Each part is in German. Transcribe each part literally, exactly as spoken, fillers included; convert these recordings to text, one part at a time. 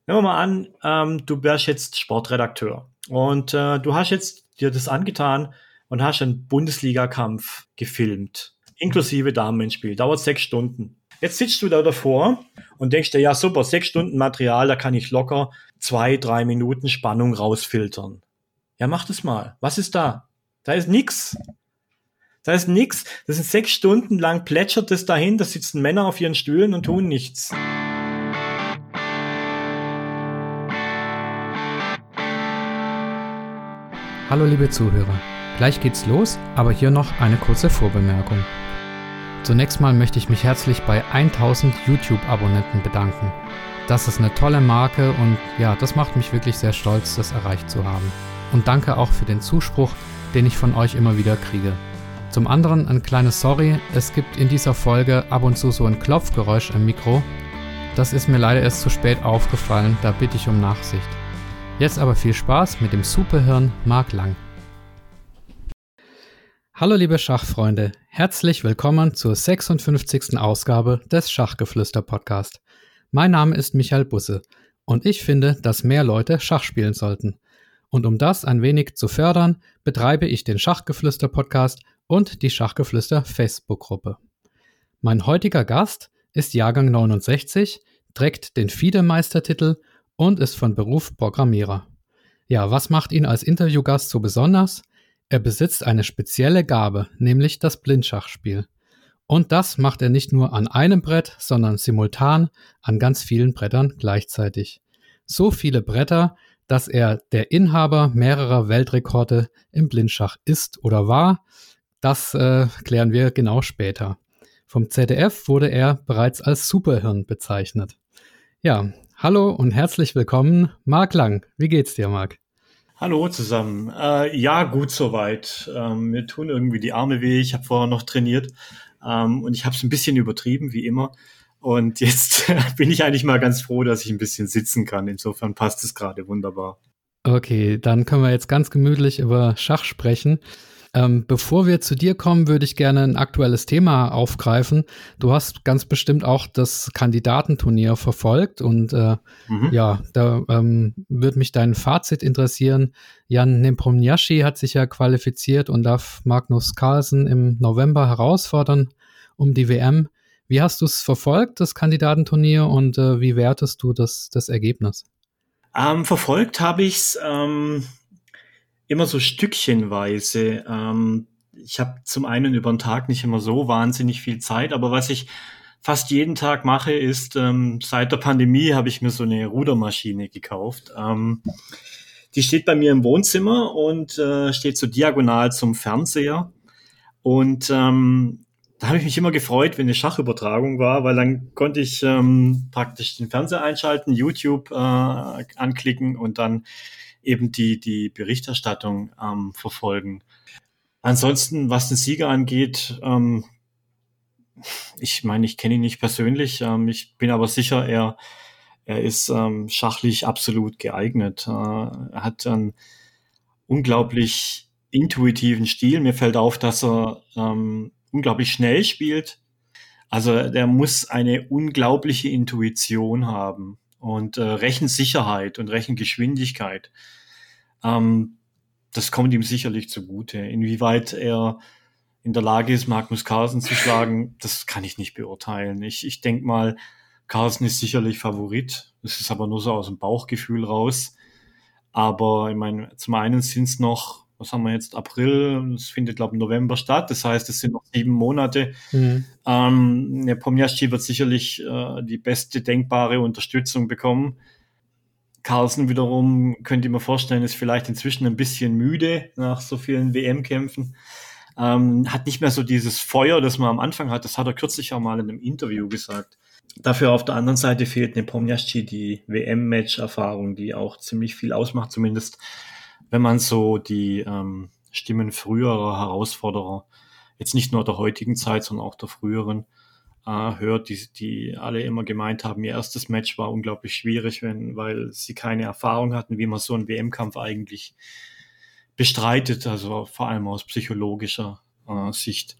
Nehmen wir mal an, ähm, du wärst jetzt Sportredakteur und äh, du hast jetzt dir das angetan und hast einen Bundesliga-Kampf gefilmt, inklusive Damenspiel. Dauert sechs Stunden. Jetzt sitzt du da davor und denkst dir, ja super, sechs Stunden Material, da kann ich locker zwei, drei Minuten Spannung rausfiltern. Ja, mach das mal. Was ist da? Da ist nix. Da ist nix. Das sind sechs Stunden lang plätschert das dahin, da sitzen Männer auf ihren Stühlen und tun nichts. Hallo liebe Zuhörer, gleich geht's los, aber hier noch eine kurze Vorbemerkung. Zunächst mal möchte ich mich herzlich bei tausend YouTube-Abonnenten bedanken. Das ist eine tolle Marke und ja, das macht mich wirklich sehr stolz, das erreicht zu haben. Und danke auch für den Zuspruch, den ich von euch immer wieder kriege. Zum anderen ein kleines Sorry, es gibt in dieser Folge ab und zu so ein Klopfgeräusch im Mikro. Das ist mir leider erst zu spät aufgefallen, da bitte ich um Nachsicht. Jetzt aber viel Spaß mit dem Superhirn Marc Lang. Hallo liebe Schachfreunde, herzlich willkommen zur sechsundfünfzigsten Ausgabe des Schachgeflüster-Podcast. Mein Name ist Michael Busse und ich finde, dass mehr Leute Schach spielen sollten. Und um das ein wenig zu fördern, betreibe ich den Schachgeflüster-Podcast und die Schachgeflüster-Facebook-Gruppe. Mein heutiger Gast ist Jahrgang neunundsechzig, trägt den FIDE-Meistertitel und ist von Beruf Programmierer. Ja, was macht ihn als Interviewgast so besonders? Er besitzt eine spezielle Gabe, nämlich das Blindschachspiel. Und das macht er nicht nur an einem Brett, sondern simultan an ganz vielen Brettern gleichzeitig. So viele Bretter, dass er der Inhaber mehrerer Weltrekorde im Blindschach ist oder war. Das äh, klären wir genau später. Vom Z D F wurde er bereits als Superhirn bezeichnet. Ja, hallo und herzlich willkommen, Marc Lang. Wie geht's dir, Marc? Hallo zusammen. Äh, ja, gut soweit. Ähm, mir tun irgendwie die Arme weh. Ich habe vorher noch trainiert ähm, und ich habe es ein bisschen übertrieben, wie immer. Und jetzt bin ich eigentlich mal ganz froh, dass ich ein bisschen sitzen kann. Insofern passt es gerade wunderbar. Okay, dann können wir jetzt ganz gemütlich über Schach sprechen. Ähm, bevor wir zu dir kommen, würde ich gerne ein aktuelles Thema aufgreifen. Du hast ganz bestimmt auch das Kandidatenturnier verfolgt und äh, mhm. ja, da ähm, würde mich dein Fazit interessieren. Jan Nepomniachtchi hat sich ja qualifiziert und darf Magnus Carlsen im November herausfordern um die W M. Wie hast du es verfolgt, das Kandidatenturnier, und äh, wie wertest du das, das Ergebnis? Ähm, verfolgt habe ich es ähm immer so stückchenweise. Ähm, ich habe zum einen über den Tag nicht immer so wahnsinnig viel Zeit, aber was ich fast jeden Tag mache, ist, ähm, seit der Pandemie habe ich mir so eine Rudermaschine gekauft. Ähm, die steht bei mir im Wohnzimmer und äh, steht so diagonal zum Fernseher. Und ähm, da habe ich mich immer gefreut, wenn eine Schachübertragung war, weil dann konnte ich ähm, praktisch den Fernseher einschalten, YouTube äh, anklicken und dann eben die, die Berichterstattung ähm, verfolgen. Ansonsten, was den Sieger angeht, ähm, ich meine, ich kenne ihn nicht persönlich, ähm, ich bin aber sicher, er, er ist ähm, schachlich absolut geeignet. Äh, er hat einen unglaublich intuitiven Stil. Mir fällt auf, dass er ähm, unglaublich schnell spielt. Also der muss eine unglaubliche Intuition haben und äh, Rechensicherheit und Rechengeschwindigkeit. Ähm, das kommt ihm sicherlich zugute. Inwieweit er in der Lage ist, Magnus Carlsen zu schlagen, das kann ich nicht beurteilen. Ich, ich denke mal, Carlsen ist sicherlich Favorit. Das ist aber nur so aus dem Bauchgefühl raus. Aber ich meine, zum einen sind es noch, was haben wir jetzt, April, es findet, glaube ich, im November statt. Das heißt, es sind noch sieben Monate. Mhm. Ähm, Nepomniachtchi wird sicherlich äh, die beste denkbare Unterstützung bekommen. Carlsen wiederum, könnt ihr mir vorstellen, ist vielleicht inzwischen ein bisschen müde nach so vielen W M-Kämpfen. Ähm, hat nicht mehr so dieses Feuer, das man am Anfang hat. Das hat er kürzlich auch mal in einem Interview gesagt. Dafür auf der anderen Seite fehlt Nepomniachtchi die W M-Match-Erfahrung, die auch ziemlich viel ausmacht, zumindest wenn man so die ähm, Stimmen früherer Herausforderer, jetzt nicht nur der heutigen Zeit, sondern auch der früheren, äh, hört, die, die alle immer gemeint haben, ihr erstes Match war unglaublich schwierig, wenn, weil sie keine Erfahrung hatten, wie man so einen W M-Kampf eigentlich bestreitet, also vor allem aus psychologischer äh, Sicht.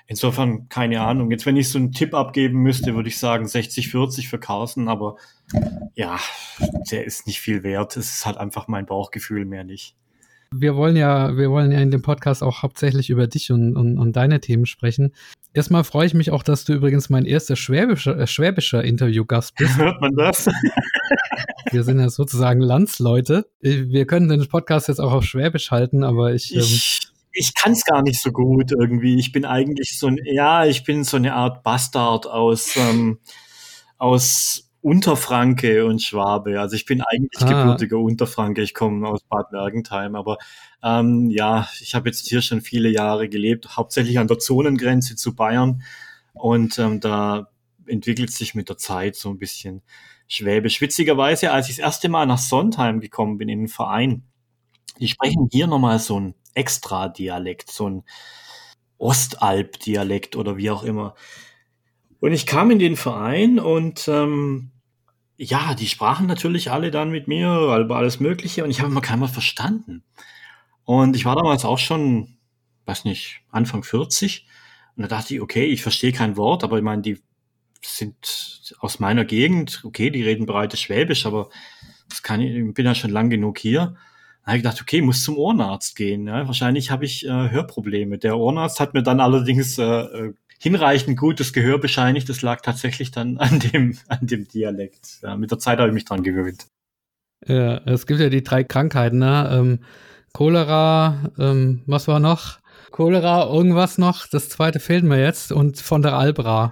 insofern keine Ahnung. Jetzt, wenn ich so einen Tipp abgeben müsste, würde ich sagen sechzig vierzig für Carson, aber ja, der ist nicht viel wert. Es ist halt einfach mein Bauchgefühl, mehr nicht. Wir wollen ja, wir wollen ja in dem Podcast auch hauptsächlich über dich und, und, und deine Themen sprechen. Erstmal freue ich mich auch, dass du übrigens mein erster schwäbischer, äh, schwäbischer Interviewgast bist. Hört man das? Wir sind ja sozusagen Landsleute. Wir können den Podcast jetzt auch auf Schwäbisch halten, aber ich... Ich, ähm, ich kann es gar nicht so gut irgendwie. Ich bin eigentlich so ein, ja, ich bin so eine Art Bastard aus, ähm, aus Unterfranke und Schwabe. Also ich bin eigentlich ah. gebürtiger Unterfranke. Ich komme aus Bad Mergentheim, aber ähm, ja, ich habe jetzt hier schon viele Jahre gelebt, hauptsächlich an der Zonengrenze zu Bayern, und ähm, da entwickelt sich mit der Zeit so ein bisschen Schwäbisch. Witzigerweise, als ich das erste Mal nach Sontheim gekommen bin in den Verein, die sprechen hier nochmal so ein Extra-Dialekt, so ein Ostalb-Dialekt oder wie auch immer. Und ich kam in den Verein und ähm, ja, die sprachen natürlich alle dann mit mir über alles Mögliche und ich habe immer keiner verstanden. Und ich war damals auch schon, weiß nicht, Anfang vierzig, und da dachte ich, okay, ich verstehe kein Wort, aber ich meine, die sind aus meiner Gegend, okay, die reden breites Schwäbisch, aber das kann ich, ich bin ja schon lang genug hier. Da habe ich gedacht, okay, ich muss zum Ohrenarzt gehen. Ja, wahrscheinlich habe ich äh, Hörprobleme. Der Ohrenarzt hat mir dann allerdings äh, hinreichend gutes Gehör bescheinigt. Das lag tatsächlich dann an dem, an dem Dialekt. Ja, mit der Zeit habe ich mich dran gewöhnt. Ja, es gibt ja die drei Krankheiten, ne? Ähm, Cholera, ähm, was war noch? Cholera, irgendwas noch. Das zweite fehlt mir jetzt. Und von der Albra.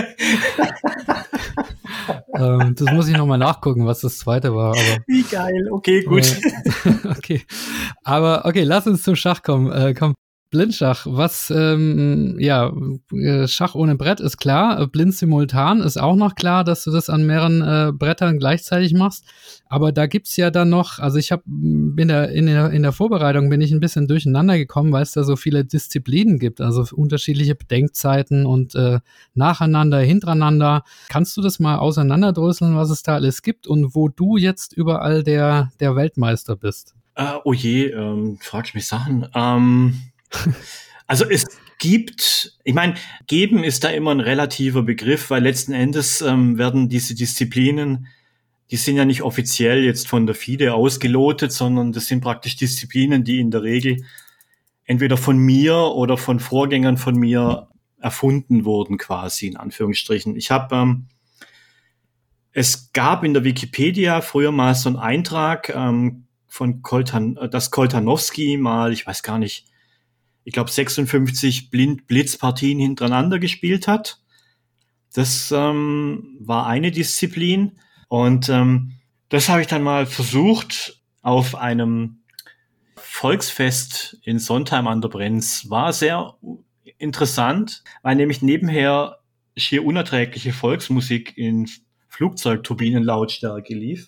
ähm, das muss ich nochmal nachgucken, was das zweite war. Aber, wie geil, okay, gut. Äh, okay, aber okay, lass uns zum Schach kommen. Äh, komm, Blindschach, was, ähm, ja, Schach ohne Brett ist klar, blind simultan ist auch noch klar, dass du das an mehreren äh, Brettern gleichzeitig machst, aber da gibt's ja dann noch, also ich habe in der, in der in der Vorbereitung bin ich ein bisschen durcheinander gekommen, weil es da so viele Disziplinen gibt, also unterschiedliche Bedenkzeiten und äh, nacheinander, hintereinander. Kannst du das mal auseinanderdröseln, was es da alles gibt und wo du jetzt überall der, der Weltmeister bist? Äh, oh je, ähm, fragst mich Sachen. Ähm Also es gibt, ich meine, geben ist da immer ein relativer Begriff, weil letzten Endes ähm, werden diese Disziplinen, die sind ja nicht offiziell jetzt von der F I D E ausgelotet, sondern das sind praktisch Disziplinen, die in der Regel entweder von mir oder von Vorgängern von mir erfunden wurden, quasi in Anführungsstrichen. Ich habe, ähm, es gab in der Wikipedia früher mal so einen Eintrag ähm, von Koltan, dass Koltanowski mal, ich weiß gar nicht, ich glaube, sechsundfünfzig Blind-Blitz-Partien hintereinander gespielt hat. Das ähm, war eine Disziplin. Und ähm, das habe ich dann mal versucht auf einem Volksfest in Sontheim an der Brenz. War sehr interessant, weil nämlich nebenher schier unerträgliche Volksmusik in Flugzeugturbinenlautstärke lief.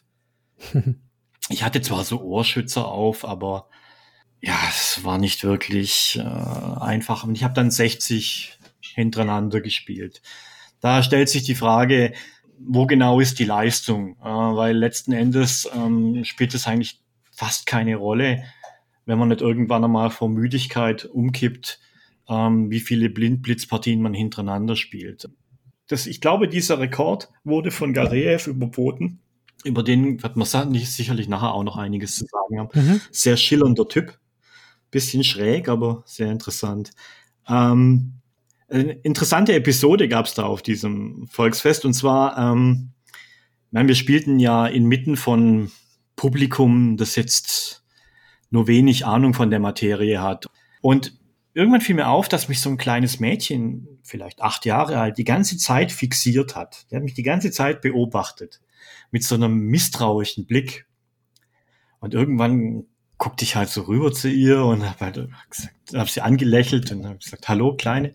Ich hatte zwar so Ohrschützer auf, aber ja, es war nicht wirklich äh, einfach. Und ich habe dann sechzig hintereinander gespielt. Da stellt sich die Frage, wo genau ist die Leistung? Äh, weil letzten Endes ähm, spielt es eigentlich fast keine Rolle, wenn man nicht irgendwann einmal vor Müdigkeit umkippt, ähm, wie viele Blindblitzpartien man hintereinander spielt. Das, ich glaube, dieser Rekord wurde von Gareev überboten. Über den wird man sicherlich nachher auch noch einiges zu sagen haben. Mhm. Sehr schillernder Typ. Bisschen schräg, aber sehr interessant. Ähm, eine interessante Episode gab es da auf diesem Volksfest. Und zwar, ähm, nein, wir spielten ja inmitten von Publikum, das jetzt nur wenig Ahnung von der Materie hat. Und irgendwann fiel mir auf, dass mich so ein kleines Mädchen, vielleicht acht Jahre alt, die ganze Zeit fixiert hat. Die hat mich die ganze Zeit beobachtet. Mit so einem misstrauischen Blick. Und irgendwann guckte ich halt so rüber zu ihr und habe halt gesagt, habe sie angelächelt und habe gesagt, hallo, Kleine.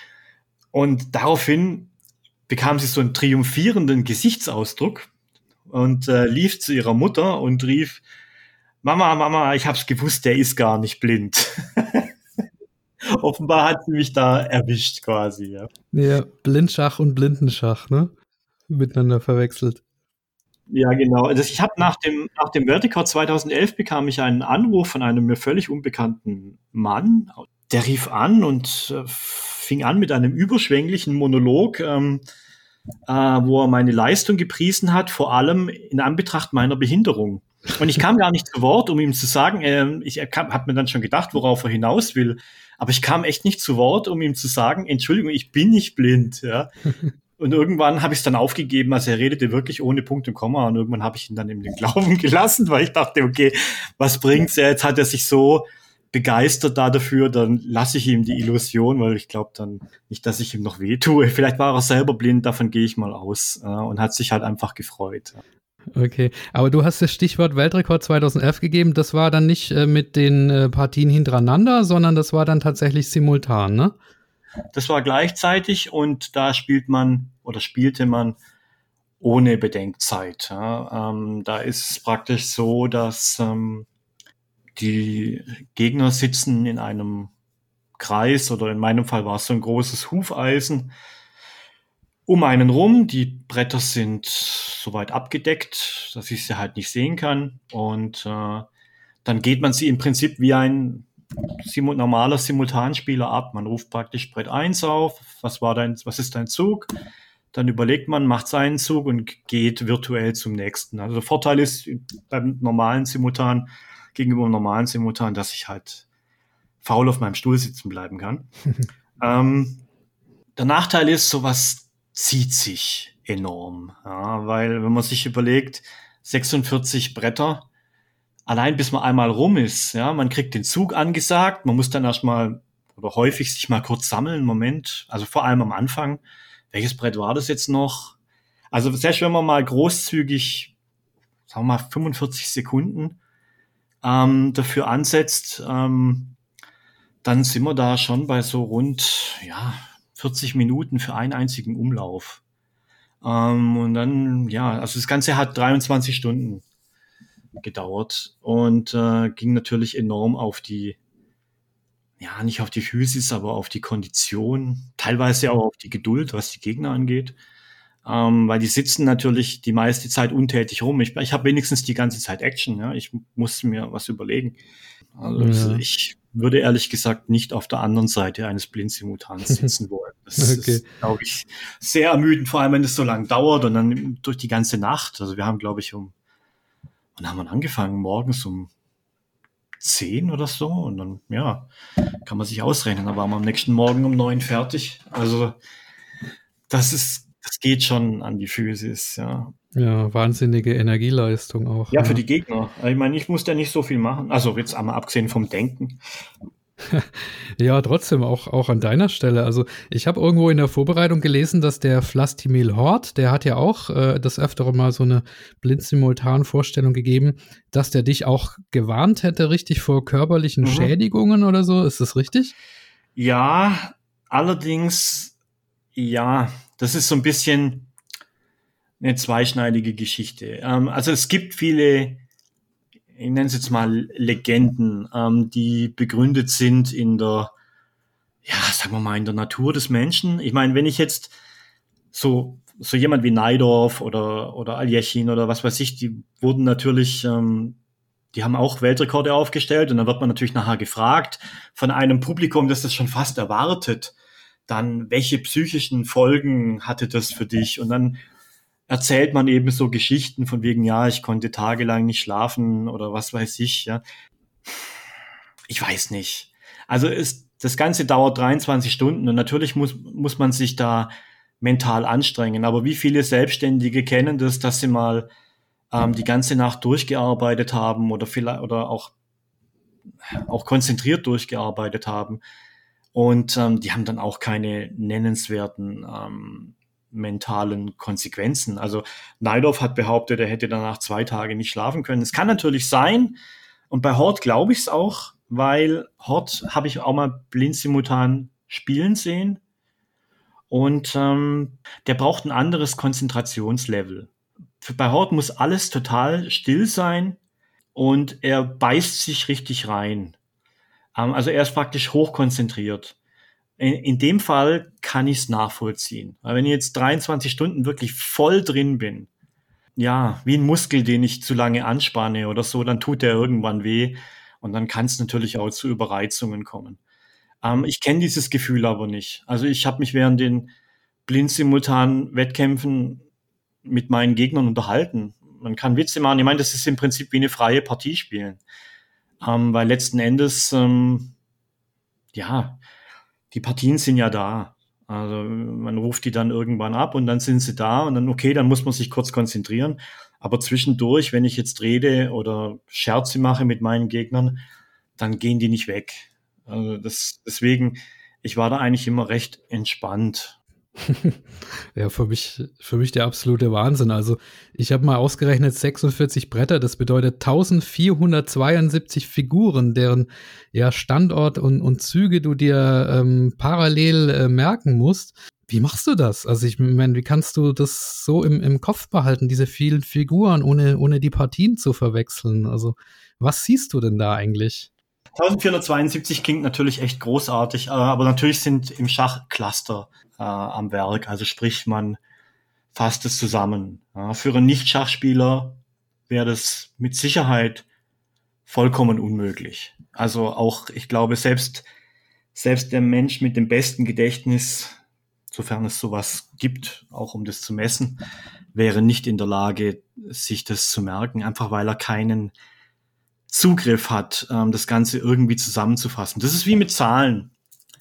Und daraufhin bekam sie so einen triumphierenden Gesichtsausdruck und äh, lief zu ihrer Mutter und rief, Mama, Mama, ich hab's gewusst, der ist gar nicht blind. Offenbar hat sie mich da erwischt quasi. Ja, ja, Blindschach und Blindenschach, ne? Miteinander verwechselt. Ja, genau. Also ich habe nach dem nach dem Vertical zweitausendelf bekam ich einen Anruf von einem mir völlig unbekannten Mann. Der rief an und äh, fing an mit einem überschwänglichen Monolog, ähm, äh, wo er meine Leistung gepriesen hat, vor allem in Anbetracht meiner Behinderung. Und ich kam gar nicht zu Wort, um ihm zu sagen, äh, ich habe mir dann schon gedacht, worauf er hinaus will, aber ich kam echt nicht zu Wort, um ihm zu sagen, Entschuldigung, ich bin nicht blind. Ja. Und irgendwann habe ich es dann aufgegeben, also er redete wirklich ohne Punkt und Komma und irgendwann habe ich ihn dann in den Glauben gelassen, weil ich dachte, okay, was bringt's? Ja, jetzt hat er sich so begeistert da dafür, dann lasse ich ihm die Illusion, weil ich glaube dann nicht, dass ich ihm noch weh tue. Vielleicht war er selber blind, davon gehe ich mal aus, äh, und hat sich halt einfach gefreut. Okay, aber du hast das Stichwort Weltrekord zweitausendelf gegeben, das war dann nicht äh, mit den äh, Partien hintereinander, sondern das war dann tatsächlich simultan, ne? Das war gleichzeitig und da spielt man oder spielte man ohne Bedenkzeit. Ja. Ähm, da ist es praktisch so, dass ähm, die Gegner sitzen in einem Kreis oder in meinem Fall war es so ein großes Hufeisen um einen rum. Die Bretter sind soweit abgedeckt, dass ich sie halt nicht sehen kann. Und äh, dann geht man sie im Prinzip wie ein Simu- normaler Simultanspieler ab. Man ruft praktisch Brett eins auf. Was war dein, was ist dein Zug? Dann überlegt man, macht seinen Zug und geht virtuell zum nächsten. Also der Vorteil ist beim normalen Simultan gegenüber dem normalen Simultan, dass ich halt faul auf meinem Stuhl sitzen bleiben kann. ähm, der Nachteil ist, sowas zieht sich enorm, ja, weil wenn man sich überlegt, sechsundvierzig Bretter, allein bis man einmal rum ist, ja, man kriegt den Zug angesagt, man muss dann erstmal oder häufig sich mal kurz sammeln, Moment, also vor allem am Anfang, welches Brett war das jetzt noch? Also selbst wenn man mal großzügig, sagen wir mal fünfundvierzig Sekunden ähm, dafür ansetzt, ähm, dann sind wir da schon bei so rund, ja, vierzig Minuten für einen einzigen Umlauf. Ähm, und dann, ja, also das Ganze hat dreiundzwanzig Stunden gedauert und äh, ging natürlich enorm auf die, ja, nicht auf die Physis, aber auf die Kondition, teilweise auch auf die Geduld, was die Gegner angeht. Ähm, weil die sitzen natürlich die meiste Zeit untätig rum. Ich, ich habe wenigstens die ganze Zeit Action, ja. Ich muss mir was überlegen. Also Ja. ich würde ehrlich gesagt nicht auf der anderen Seite eines Blindsimultans sitzen wollen. Das Okay. ist, glaube ich, sehr ermüdend, vor allem wenn es so lang dauert und dann durch die ganze Nacht. Also wir haben, glaube ich, um, wann haben wir angefangen? Morgens um zehn oder so und dann, ja, kann man sich ausrechnen. Da waren wir am nächsten Morgen um neun fertig. Also das ist, das geht schon an die Physis, ja. Ja, wahnsinnige Energieleistung auch. Ja, für die Gegner. Ich meine, ich musste ja nicht so viel machen. Also jetzt einmal abgesehen vom Denken. Ja, trotzdem auch, auch an deiner Stelle. Also ich habe irgendwo in der Vorbereitung gelesen, dass der Vlastimil Hort, der hat ja auch äh, das öftere mal so eine Blindsimultan-Vorstellung gegeben, dass der dich auch gewarnt hätte, richtig vor körperlichen Mhm. Schädigungen oder so. Ist das richtig? Ja, allerdings, ja, das ist so ein bisschen eine zweischneidige Geschichte. Ähm, also es gibt viele, ich nenne es jetzt mal Legenden, ähm, die begründet sind in der, ja, sagen wir mal, in der Natur des Menschen. Ich meine, wenn ich jetzt so so jemand wie Najdorf oder oder Aljechin oder was weiß ich, die wurden natürlich, ähm, die haben auch Weltrekorde aufgestellt und dann wird man natürlich nachher gefragt von einem Publikum, das das schon fast erwartet, dann welche psychischen Folgen hatte das für dich? Und dann erzählt man eben so Geschichten von wegen, ja, ich konnte tagelang nicht schlafen oder was weiß ich, ja. Ich weiß nicht. Also ist, das Ganze dauert dreiundzwanzig Stunden und natürlich muss, muss man sich da mental anstrengen. Aber wie viele Selbstständige kennen das, dass sie mal ähm, die ganze Nacht durchgearbeitet haben oder vielleicht oder auch, auch konzentriert durchgearbeitet haben. Und ähm, die haben dann auch keine nennenswerten ähm, mentalen Konsequenzen. Also Najdorf hat behauptet, er hätte danach zwei Tage nicht schlafen können. Es kann natürlich sein, und bei Hort glaube ich es auch, weil Hort habe ich auch mal blindsimultan spielen sehen und ähm, der braucht ein anderes Konzentrationslevel. Für, bei Hort muss alles total still sein und er beißt sich richtig rein. Ähm, also er ist praktisch hochkonzentriert. In, in dem Fall kann ich es nachvollziehen. Weil wenn ich jetzt dreiundzwanzig Stunden wirklich voll drin bin, ja, wie ein Muskel, den ich zu lange anspanne oder so, dann tut der irgendwann weh und dann kann es natürlich auch zu Überreizungen kommen. Ähm, ich kenne dieses Gefühl aber nicht. Also ich habe mich während den Blindsimultan-Wettkämpfen mit meinen Gegnern unterhalten. Man kann Witze machen. Ich meine, das ist im Prinzip wie eine freie Partie spielen. Ähm, weil letzten Endes, ähm, ja, die Partien sind ja da. Also man ruft die dann irgendwann ab und dann sind sie da und dann, okay, dann muss man sich kurz konzentrieren. Aber zwischendurch, wenn ich jetzt rede oder Scherze mache mit meinen Gegnern, dann gehen die nicht weg. Also das, deswegen, ich war da eigentlich immer recht entspannt. Ja, für mich, für mich der absolute Wahnsinn. Also ich habe mal ausgerechnet sechsundvierzig Bretter, das bedeutet eintausendvierhundertzweiundsiebzig Figuren, deren ja, Standort und, und Züge du dir ähm, parallel äh, merken musst. Wie machst du das? Also ich meine, wie kannst du das so im, im Kopf behalten, diese vielen Figuren, ohne, ohne die Partien zu verwechseln? Also was siehst du denn da eigentlich? eintausendvierhundertzweiundsiebzig klingt natürlich echt großartig, aber natürlich sind im Schach Cluster äh, am Werk. Also sprich, man fasst es zusammen. Ja, für einen Nicht-Schachspieler wäre das mit Sicherheit vollkommen unmöglich. Also auch, ich glaube, selbst, selbst der Mensch mit dem besten Gedächtnis, sofern es sowas gibt, auch um das zu messen, wäre nicht in der Lage, sich das zu merken, einfach weil er keinen Zugriff hat, ähm, das Ganze irgendwie zusammenzufassen. Das ist wie mit Zahlen,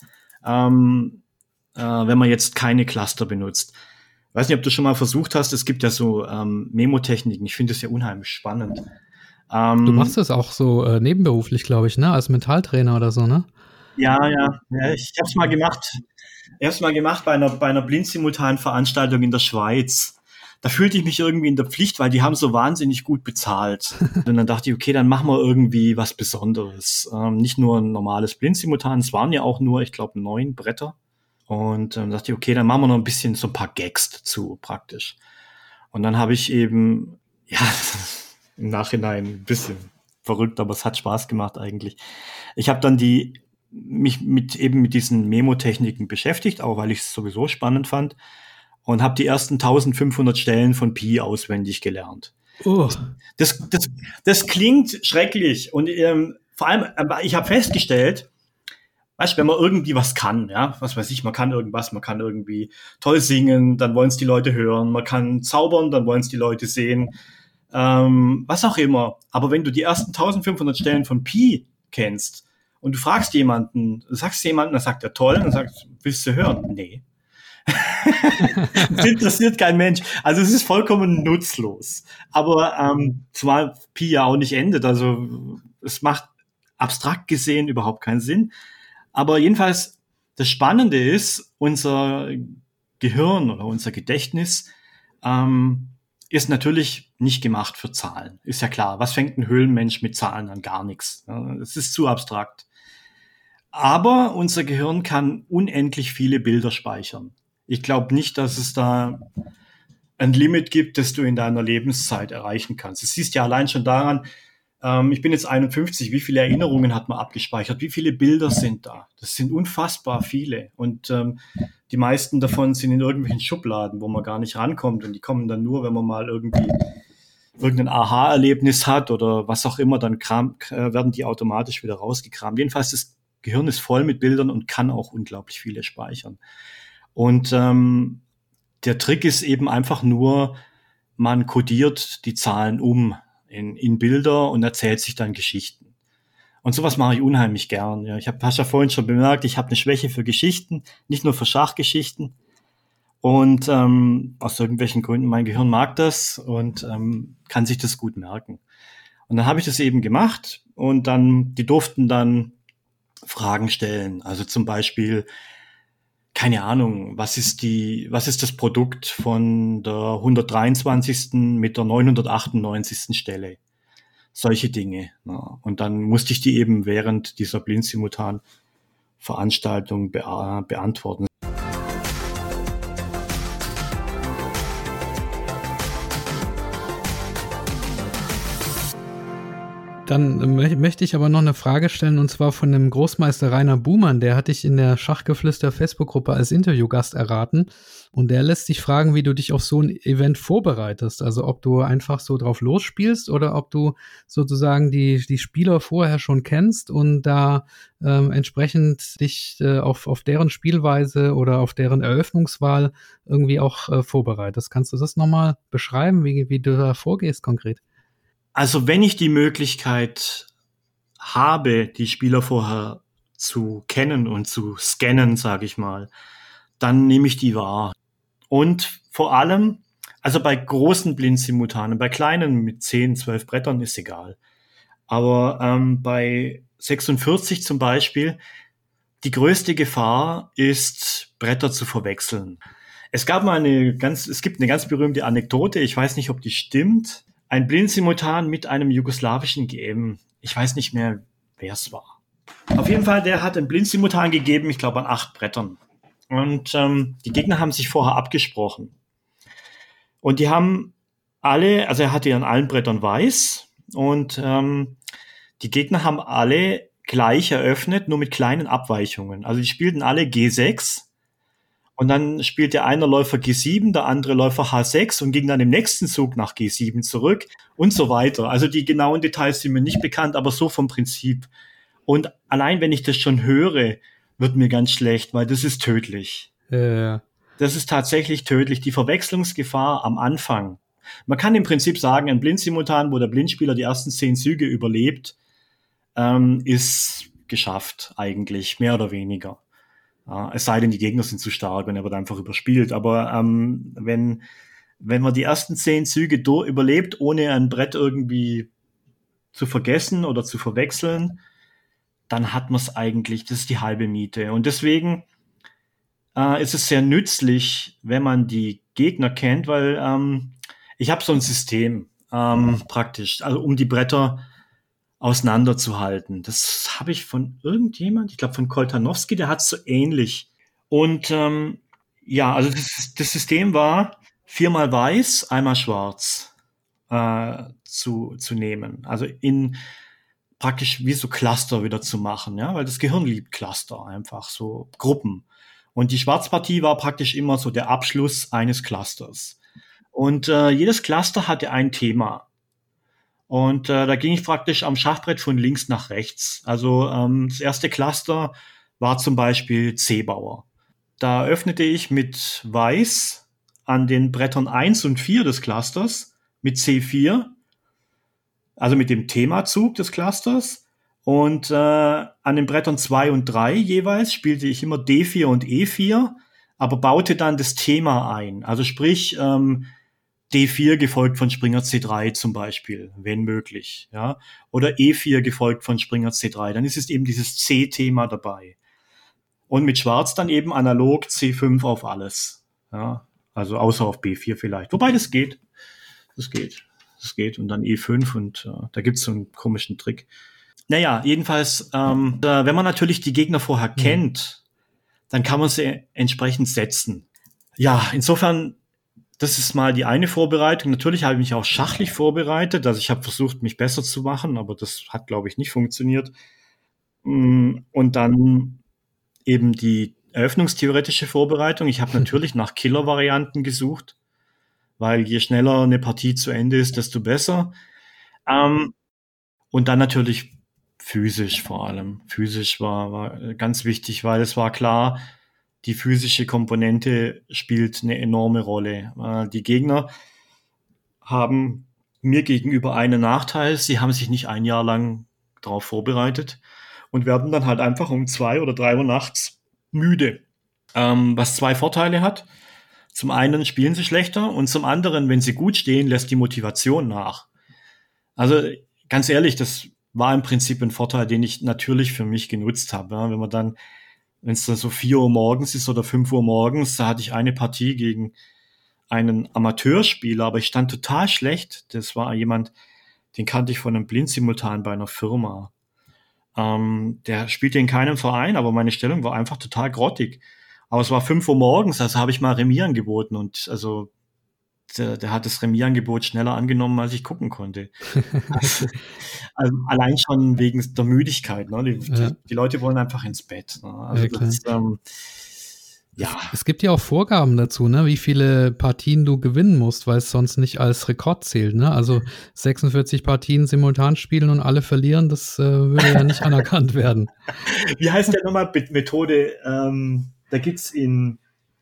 ähm, äh, wenn man jetzt keine Cluster benutzt. Ich weiß nicht, ob du schon mal versucht hast, es gibt ja so ähm, Memotechniken, ich finde das ja unheimlich spannend. Ähm, du machst das auch so äh, nebenberuflich, glaube ich, ne? Als Mentaltrainer oder so, ne? Ja, ja, ja ich habe es mal gemacht. Ich habe es mal gemacht bei einer, bei einer Blindsimultan-Veranstaltung in der Schweiz. Da fühlte ich mich irgendwie in der Pflicht, weil die haben so wahnsinnig gut bezahlt. Und dann dachte ich, okay, dann machen wir irgendwie was Besonderes. Ähm, nicht nur ein normales Blindsimultan, es waren ja auch nur, ich glaube, neun Bretter. Und dann ähm, dachte ich, okay, dann machen wir noch ein bisschen so ein paar Gags dazu, praktisch. Und dann habe ich eben, ja, im Nachhinein ein bisschen verrückt, aber es hat Spaß gemacht eigentlich. Ich habe dann die mich mit eben mit diesen Memotechniken beschäftigt, auch weil ich es sowieso spannend fand. Und habe die ersten eintausendfünfhundert Stellen von Pi auswendig gelernt. Oh. Das, das, das klingt schrecklich. Und ähm, vor allem, äh, ich habe festgestellt, weißt, wenn man irgendwie was kann, ja, was weiß ich, man kann irgendwas, man kann irgendwie toll singen, dann wollen es die Leute hören, man kann zaubern, dann wollen es die Leute sehen, ähm, was auch immer. Aber wenn du die ersten eintausendfünfhundert Stellen von Pi kennst und du fragst jemanden, du sagst jemanden, dann sagt er toll, und dann sagst, willst du hören? Nee. Das interessiert kein Mensch. Also es ist vollkommen nutzlos. Aber ähm, zumal Pi ja auch nicht endet. Also es macht abstrakt gesehen überhaupt keinen Sinn. Aber jedenfalls, das Spannende ist, unser Gehirn oder unser Gedächtnis ähm, ist natürlich nicht gemacht für Zahlen. Ist ja klar. Was fängt ein Höhlenmensch mit Zahlen an? Gar nichts. Es ist zu abstrakt. Aber unser Gehirn kann unendlich viele Bilder speichern. Ich glaube nicht, dass es da ein Limit gibt, das du in deiner Lebenszeit erreichen kannst. Das siehst ja allein schon daran, ähm, ich bin jetzt einundfünfzig, wie viele Erinnerungen hat man abgespeichert? Wie viele Bilder sind da? Das sind unfassbar viele. Und ähm, die meisten davon sind in irgendwelchen Schubladen, wo man gar nicht rankommt. Und die kommen dann nur, wenn man mal irgendwie irgendein Aha-Erlebnis hat oder was auch immer, dann kram, äh, werden die automatisch wieder rausgekramt. Jedenfalls, das Gehirn ist voll mit Bildern und kann auch unglaublich viele speichern. Und ähm, der Trick ist eben einfach nur, man kodiert die Zahlen um in, in Bilder und erzählt sich dann Geschichten. Und sowas mache ich unheimlich gern. Ja. Ich habe, hast ja vorhin schon bemerkt, ich habe eine Schwäche für Geschichten, nicht nur für Schachgeschichten. Und ähm, aus irgendwelchen Gründen, mein Gehirn mag das und ähm, kann sich das gut merken. Und dann habe ich das eben gemacht und dann, die durften dann Fragen stellen. Also zum Beispiel, keine Ahnung, was ist die, was ist das Produkt von der hundertdreiundzwanzigsten mit der neunhundertachtundneunzigsten Stelle? Solche Dinge. Ja. Und dann musste ich die eben während dieser Blindsimultan-Veranstaltung be- beantworten. Dann mö- möchte ich aber noch eine Frage stellen, und zwar von dem Großmeister Rainer Buhmann. Der hat dich in der Schachgeflüster Facebook-Gruppe als Interviewgast erraten. Und der lässt dich fragen, wie du dich auf so ein Event vorbereitest. Also ob du einfach so drauf losspielst oder ob du sozusagen die, die Spieler vorher schon kennst und da ähm, entsprechend dich äh, auf, auf deren Spielweise oder auf deren Eröffnungswahl irgendwie auch äh, vorbereitest. Kannst du das nochmal beschreiben, wie, wie du da vorgehst konkret? Also wenn ich die Möglichkeit habe, die Spieler vorher zu kennen und zu scannen, sage ich mal, dann nehme ich die wahr. Und vor allem, also bei großen Blindsimultanen, bei kleinen mit zehn, zwölf Brettern ist egal. Aber ähm, bei sechsundvierzig zum Beispiel, die größte Gefahr ist, Bretter zu verwechseln. Es gab mal eine ganz, es gibt eine ganz berühmte Anekdote, ich weiß nicht, ob die stimmt. Ein Blindsimultan mit einem jugoslawischen G M. Ich weiß nicht mehr, wer es war. Auf jeden Fall, der hat ein Blindsimultan gegeben, ich glaube an acht Brettern. Und ähm, die Gegner haben sich vorher abgesprochen. Und die haben alle, also er hatte an allen Brettern weiß. Und ähm, die Gegner haben alle gleich eröffnet, nur mit kleinen Abweichungen. Also die spielten alle G sechs. Und dann spielt der eine Läufer G sieben, der andere Läufer H sechs und ging dann im nächsten Zug nach G sieben zurück und so weiter. Also die genauen Details sind mir nicht bekannt, aber so vom Prinzip. Und allein wenn ich das schon höre, wird mir ganz schlecht, weil das ist tödlich. Äh, Das ist tatsächlich tödlich, die Verwechslungsgefahr am Anfang. Man kann im Prinzip sagen, ein Blindsimultan, wo der Blindspieler die ersten zehn Züge überlebt, ähm, ist geschafft eigentlich, mehr oder weniger. Ja, es sei denn, die Gegner sind zu stark und er wird einfach überspielt. Aber ähm, wenn, wenn man die ersten zehn Züge durch überlebt, ohne ein Brett irgendwie zu vergessen oder zu verwechseln, dann hat man es eigentlich, das ist die halbe Miete. Und deswegen äh, ist es sehr nützlich, wenn man die Gegner kennt, weil ähm, ich habe so ein System ähm, praktisch, also um die Bretter auseinanderzuhalten. Das habe ich von irgendjemand, ich glaube von Koltanowski, der hat es so ähnlich. Und ähm, ja, also das, das System war viermal weiß, einmal schwarz äh, zu, zu nehmen. Also in praktisch wie so Cluster wieder zu machen, ja, weil das Gehirn liebt Cluster einfach, so Gruppen. Und die Schwarzpartie war praktisch immer so der Abschluss eines Clusters. Und äh, jedes Cluster hatte ein Thema. Und äh, da ging ich praktisch am Schachbrett von links nach rechts. Also ähm, das erste Cluster war zum Beispiel C-Bauer. Da öffnete ich mit Weiß an den Brettern eins und vier des Clusters mit C vier, also mit dem Themazug des Clusters. Und äh, an den Brettern zwei und drei jeweils spielte ich immer D vier und E vier, aber baute dann das Thema ein. Also sprich, ähm, D vier gefolgt von Springer C drei zum Beispiel, wenn möglich, ja. Oder E vier gefolgt von Springer C drei. Dann ist es eben dieses C-Thema dabei. Und mit Schwarz dann eben analog C fünf auf alles, ja. Also außer auf B vier vielleicht. Wobei das geht. Das geht. Das geht. Und dann E fünf und äh, da gibt's so einen komischen Trick. Naja, jedenfalls, ähm, da, wenn man natürlich die Gegner vorher kennt, dann kann man sie entsprechend setzen. Ja, insofern, das ist mal die eine Vorbereitung. Natürlich habe ich mich auch schachlich vorbereitet. Also ich habe versucht, mich besser zu machen, aber das hat, glaube ich, nicht funktioniert. Und dann eben die eröffnungstheoretische Vorbereitung. Ich habe natürlich nach Killer-Varianten gesucht, weil je schneller eine Partie zu Ende ist, desto besser. Ähm, und dann natürlich physisch vor allem. Physisch war, war ganz wichtig, weil es war klar, die physische Komponente spielt eine enorme Rolle. Äh, die Gegner haben mir gegenüber einen Nachteil. Sie haben sich nicht ein Jahr lang darauf vorbereitet und werden dann halt einfach um zwei oder drei Uhr nachts müde. Ähm, was zwei Vorteile hat. Zum einen spielen sie schlechter und zum anderen, wenn sie gut stehen, lässt die Motivation nach. Also ganz ehrlich, das war im Prinzip ein Vorteil, den ich natürlich für mich genutzt habe. Ja, wenn man dann, wenn es dann so vier Uhr morgens ist oder fünf Uhr morgens, da hatte ich eine Partie gegen einen Amateurspieler, aber ich stand total schlecht. Das war jemand, den kannte ich von einem Blindsimultan bei einer Firma. Ähm, der spielte in keinem Verein, aber meine Stellung war einfach total grottig. Aber es war fünf Uhr morgens, also habe ich mal Remis angeboten und also der, der hat das Remis-Angebot schneller angenommen, als ich gucken konnte. Also, also allein schon wegen der Müdigkeit. Ne? Die, Ja. die, die Leute wollen einfach ins Bett. Ne? Also Ja, das, ähm, ja. Es, es gibt ja auch Vorgaben dazu, ne, wie viele Partien du gewinnen musst, weil es sonst nicht als Rekord zählt. Ne? Also sechsundvierzig Partien simultan spielen und alle verlieren, das äh, würde ja nicht anerkannt werden. Wie heißt der nochmal? Methode, ähm, da gibt's in,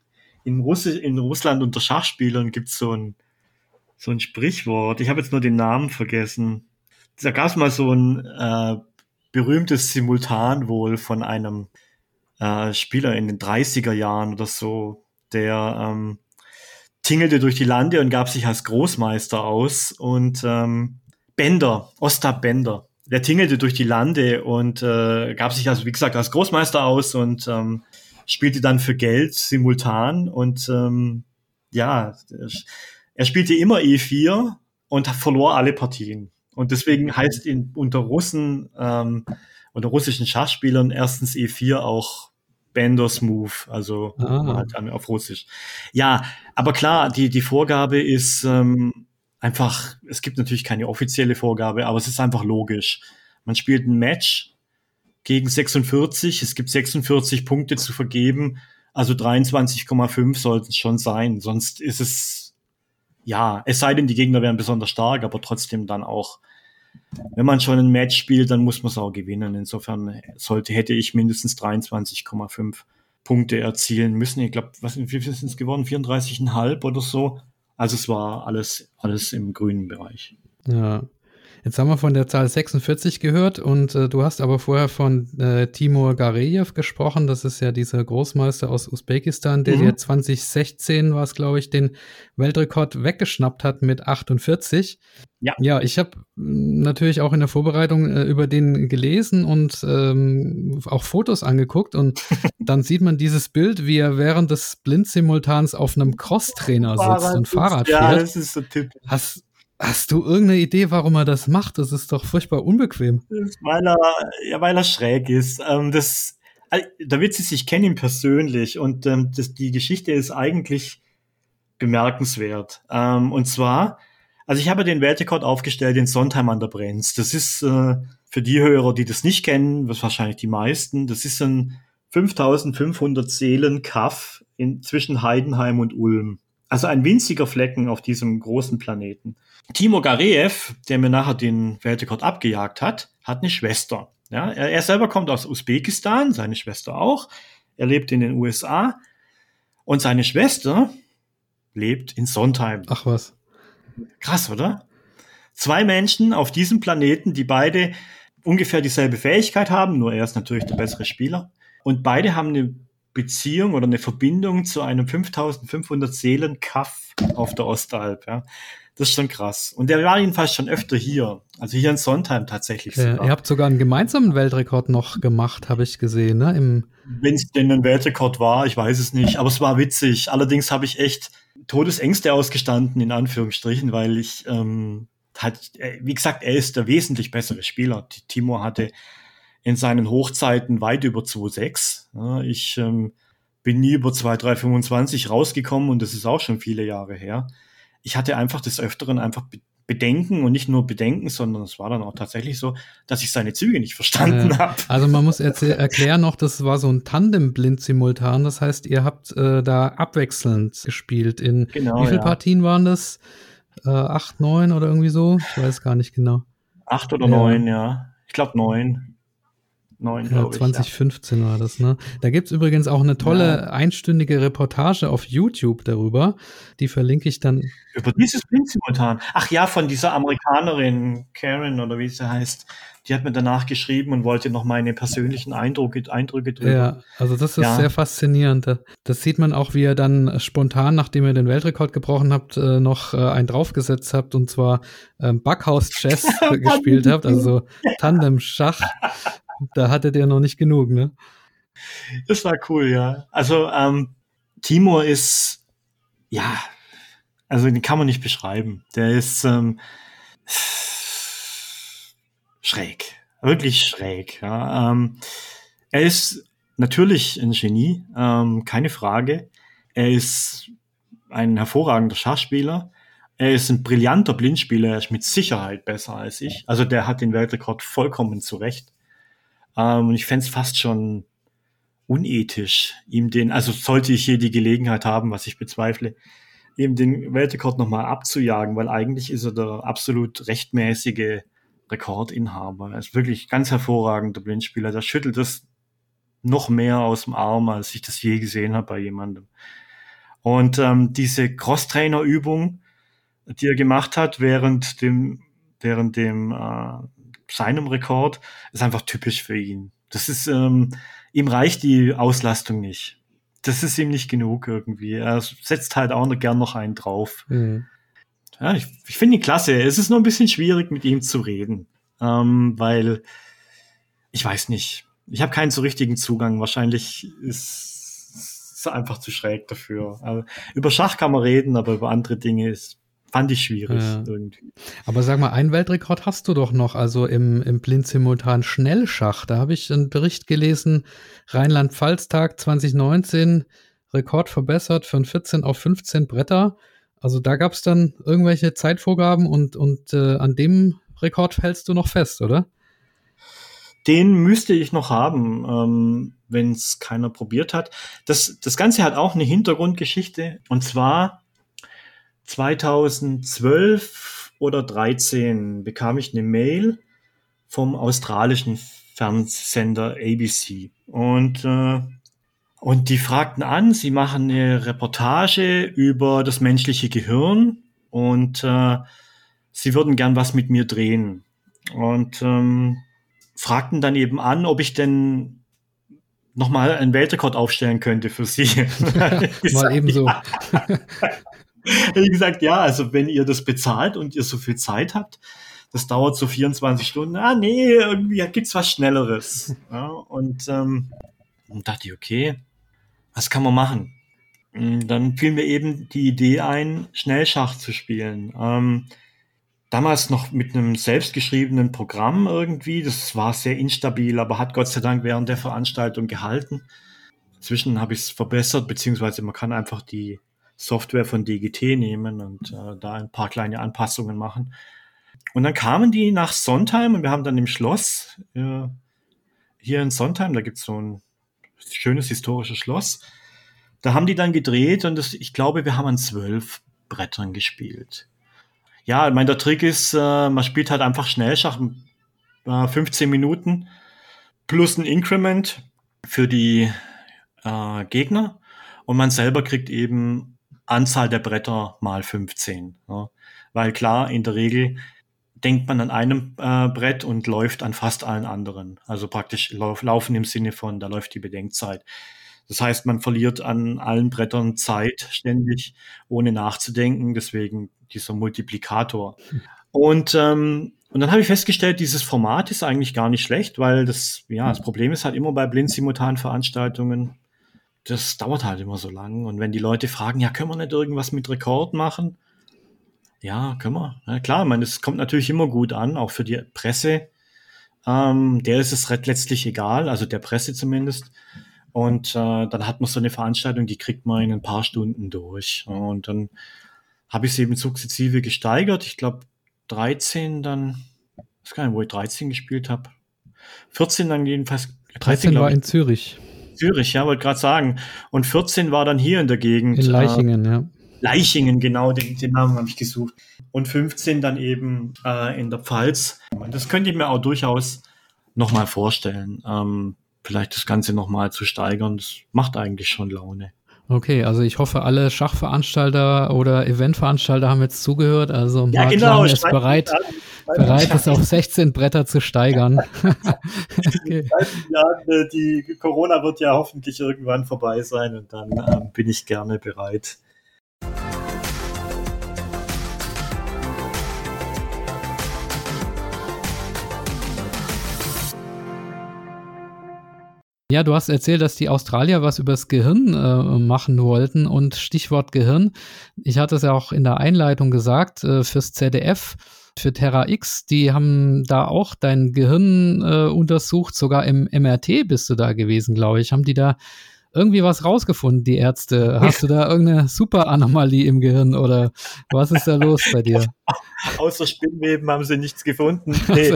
in, Russi- in Russland unter Schachspielern gibt's so ein, so ein Sprichwort. Ich habe jetzt nur den Namen vergessen. Da gab's mal so ein äh, berühmtes Simultan wohl von einem äh, Spieler in den dreißiger Jahren oder so, der ähm, tingelte durch die Lande und gab sich als Großmeister aus. Und ähm, Bender, Ostap Bender, der tingelte durch die Lande und äh, gab sich also, wie gesagt, als Großmeister aus und ähm, spielte dann für Geld simultan. Und ähm, ja, er spielte immer E vier und verlor alle Partien. Und deswegen heißt ihn unter Russen, ähm, unter russischen Schachspielern erstens E vier auch Benders Move, also Ah. halt auf Russisch. Ja, aber klar, die, die Vorgabe ist ähm, einfach, es gibt natürlich keine offizielle Vorgabe, aber es ist einfach logisch. Man spielt ein Match gegen sechsundvierzig, es gibt sechsundvierzig Punkte zu vergeben, also dreiundzwanzig Komma fünf sollten es schon sein, sonst ist es, ja, es sei denn, die Gegner wären besonders stark, aber trotzdem dann auch, wenn man schon ein Match spielt, dann muss man es auch gewinnen. Insofern sollte, hätte ich mindestens dreiundzwanzig Komma fünf Punkte erzielen müssen. Ich glaube, was, wie viel sind es geworden? vierunddreißig Komma fünf oder so. Also es war alles, alles im grünen Bereich. Ja. Jetzt haben wir von der Zahl sechsundvierzig gehört und äh, du hast aber vorher von äh, Timur Gareev gesprochen. Das ist ja dieser Großmeister aus Usbekistan, der Mhm. dir zwanzig sechzehn, war es glaube ich, den Weltrekord weggeschnappt hat mit achtundvierzig. Ja. Ja, ich habe natürlich auch in der Vorbereitung äh, über den gelesen und ähm, auch Fotos angeguckt und dann sieht man dieses Bild, wie er während des Blindsimultans auf einem Crosstrainer sitzt und Fahrrad ja, fährt. das ist so typisch. Hast Hast du irgendeine Idee, warum er das macht? Das ist doch furchtbar unbequem. Weil er, ja, weil er schräg ist. Ähm, das, der Witz ist, ich kenne ihn persönlich und ähm, das, die Geschichte ist eigentlich bemerkenswert. Ähm, und zwar, also ich habe den Weltrekord aufgestellt in Sontheim an der Brenz. Das ist äh, für die Hörer, die das nicht kennen, was wahrscheinlich die meisten, das ist ein fünftausendfünfhundert Seelen Kaff in, zwischen Heidenheim und Ulm. Also ein winziger Flecken auf diesem großen Planeten. Timur Gareev, der mir nachher den Weltrekord abgejagt hat, hat eine Schwester. Ja, er, er selber kommt aus Usbekistan, seine Schwester auch. Er lebt in den U S A. Und seine Schwester lebt in Sontheim. Ach was. Krass, oder? Zwei Menschen auf diesem Planeten, die beide ungefähr dieselbe Fähigkeit haben, nur er ist natürlich der bessere Spieler. Und beide haben eine Beziehung oder eine Verbindung zu einem fünftausendfünfhundert Seelen Kaff auf der Ostalb. Ja. Das ist schon krass. Und der war jedenfalls schon öfter hier. Also hier in Sontheim tatsächlich. Äh, ihr habt sogar einen gemeinsamen Weltrekord noch gemacht, habe ich gesehen, ne? Im Wenn es denn ein Weltrekord war, ich weiß es nicht. Aber es war witzig. Allerdings habe ich echt Todesängste ausgestanden, in Anführungsstrichen, weil ich, ähm, hat, wie gesagt, er ist der wesentlich bessere Spieler. Timur hatte in seinen Hochzeiten weit über zwei Komma sechs. Ja, ich ähm, bin nie über zwei Komma drei fünfundzwanzig rausgekommen und das ist auch schon viele Jahre her. Ich hatte einfach des Öfteren einfach Bedenken und nicht nur Bedenken, sondern es war dann auch tatsächlich so, dass ich seine Züge nicht verstanden äh, habe. Also man muss erklären noch, das war so ein Tandem-Blind-Simultan. Das heißt, ihr habt äh, da abwechselnd gespielt. In Genau, wie viele ja. Partien waren das? Äh, acht, neun oder irgendwie so? Ich weiß gar nicht genau. Acht oder Ja. neun, ja. Ich glaube neun. Neun, Ja, glaube ich. zwanzig fünfzehn ja. war das, ne? Da gibt's übrigens auch eine tolle Ja. einstündige Reportage auf YouTube darüber. Die verlinke ich dann. Über dieses Blindsimultan. Ach ja, von dieser Amerikanerin, Karen oder wie sie heißt. Die hat mir danach geschrieben und wollte noch meine persönlichen Eindrücke, Eindrücke drüber. Ja, also das ist Ja. sehr faszinierend. Das sieht man auch, wie ihr dann spontan, nachdem ihr den Weltrekord gebrochen habt, äh, noch äh, einen draufgesetzt habt und zwar ähm, Backhaus Chess gespielt habt, also so Tandem-Schach. Da hattet ihr noch nicht genug, ne? Das war cool, ja. Also ähm, Timur ist, ja, also den kann man nicht beschreiben. Der ist ähm, schräg, wirklich schräg. Ja. Ähm, er ist natürlich ein Genie, ähm, keine Frage. Er ist ein hervorragender Schachspieler. Er ist ein brillanter Blindspieler, er ist mit Sicherheit besser als ich. Also der hat den Weltrekord vollkommen zurecht. Ähm, und ich fände es fast schon unethisch, ihm den, also sollte ich hier die Gelegenheit haben, was ich bezweifle, ihm den Weltrekord nochmal abzujagen, weil eigentlich ist er der absolut rechtmäßige Rekordinhaber. Er ist wirklich ganz hervorragender Blindspieler. Der schüttelt das noch mehr aus dem Arm, als ich das je gesehen habe bei jemandem. Und ähm, diese Crosstrainer-Übung, die er gemacht hat während dem, während dem äh, seinem Rekord, ist einfach typisch für ihn. Das ist, ähm, ihm reicht die Auslastung nicht. Das ist ihm nicht genug irgendwie. Er setzt halt auch noch gern noch einen drauf. Mhm. Ja, ich, ich finde ihn klasse. Es ist nur ein bisschen schwierig, mit ihm zu reden, ähm, weil ich weiß nicht. Ich habe keinen so richtigen Zugang. Wahrscheinlich ist es einfach zu schräg dafür. Aber über Schach kann man reden, aber über andere Dinge ist fand ich schwierig ja. irgendwie. Aber sag mal, einen Weltrekord hast du doch noch, also im, im Blind-Simultan Schnellschach. Da habe ich einen Bericht gelesen, Rheinland-Pfalz-Tag zwanzig neunzehn, Rekord verbessert von vierzehn auf fünfzehn Bretter. Also da gab es dann irgendwelche Zeitvorgaben und, und äh, an dem Rekord hältst du noch fest, oder? Den müsste ich noch haben, ähm, wenn es keiner probiert hat. Das, das Ganze hat auch eine Hintergrundgeschichte, und zwar zweitausendzwölf oder dreizehn bekam ich eine Mail vom australischen Fernsehsender A B C. Und, äh, und die fragten an, sie machen eine Reportage über das menschliche Gehirn und äh, sie würden gern was mit mir drehen. Und ähm, fragten dann eben an, ob ich denn nochmal einen Weltrekord aufstellen könnte für sie. Mal ebenso. Wie gesagt, ja, also wenn ihr das bezahlt und ihr so viel Zeit habt, das dauert so vierundzwanzig Stunden, ah nee, irgendwie gibt's was Schnelleres. Ja, und ähm, und dachte ich, okay, was kann man machen? Und dann fiel mir eben die Idee ein, Schnellschach zu spielen. Ähm, damals noch mit einem selbstgeschriebenen Programm irgendwie, das war sehr instabil, aber hat Gott sei Dank während der Veranstaltung gehalten. Inzwischen habe ich es verbessert, beziehungsweise man kann einfach die Software von D G T nehmen und äh, da ein paar kleine Anpassungen machen. Und dann kamen die nach Sontheim und wir haben dann im Schloss, äh, hier in Sontheim, da gibt's so ein schönes historisches Schloss, da haben die dann gedreht und das, ich glaube, wir haben an zwölf Brettern gespielt. Ja, ich meine, der Trick ist, äh, man spielt halt einfach Schnellschach, äh, fünfzehn Minuten plus ein Increment für die äh, Gegner und man selber kriegt eben Anzahl der Bretter mal fünfzehn. Ja. Weil klar, in der Regel denkt man an einem äh, Brett und läuft an fast allen anderen. Also praktisch lauf, laufen im Sinne von, da läuft die Bedenkzeit. Das heißt, man verliert an allen Brettern Zeit ständig, ohne nachzudenken. Deswegen dieser Multiplikator. Und, ähm, und dann habe ich festgestellt, dieses Format ist eigentlich gar nicht schlecht, weil das, ja, das Problem ist halt immer bei Blind-Simultan-Veranstaltungen, das dauert halt immer so lang. Und wenn die Leute fragen, ja, können wir nicht irgendwas mit Rekord machen? Ja, können wir. Ja, klar, ich meine, es kommt natürlich immer gut an, auch für die Presse. Ähm, der ist es letztlich egal, also der Presse zumindest. Und äh, dann hat man so eine Veranstaltung, die kriegt man in ein paar Stunden durch. Und dann habe ich es eben sukzessive gesteigert. Ich glaube, dreizehn dann, ich weiß gar nicht, wo ich dreizehn gespielt habe. vierzehn dann jedenfalls. dreizehn war in Zürich. Zürich, ja, wollte gerade sagen. Und vierzehn war dann hier in der Gegend. In Leichingen, äh, ja. Leichingen, genau, den, den Namen habe ich gesucht. Und fünfzehn dann eben äh, in der Pfalz. Das könnte ich mir auch durchaus nochmal vorstellen. Ähm, vielleicht das Ganze nochmal zu steigern. Das macht eigentlich schon Laune. Okay, also ich hoffe, alle Schachveranstalter oder Eventveranstalter haben jetzt zugehört. Also ja, Marc genau, Lang ist bereit, bereit es auf sechzehn Bretter zu steigern. Okay. Ja, die Corona wird ja hoffentlich irgendwann vorbei sein und dann ähm, bin ich gerne bereit. Ja, du hast erzählt, dass die Australier was übers Gehirn äh, machen wollten und Stichwort Gehirn. Ich hatte es ja auch in der Einleitung gesagt, äh, fürs Z D F, für Terra X, die haben da auch dein Gehirn äh, untersucht, sogar im M R T bist du da gewesen, glaube ich. Haben die da irgendwie was rausgefunden, die Ärzte. Hast du da irgendeine Superanomalie im Gehirn oder was ist da los bei dir? Außer Spinnweben haben sie nichts gefunden. Nee.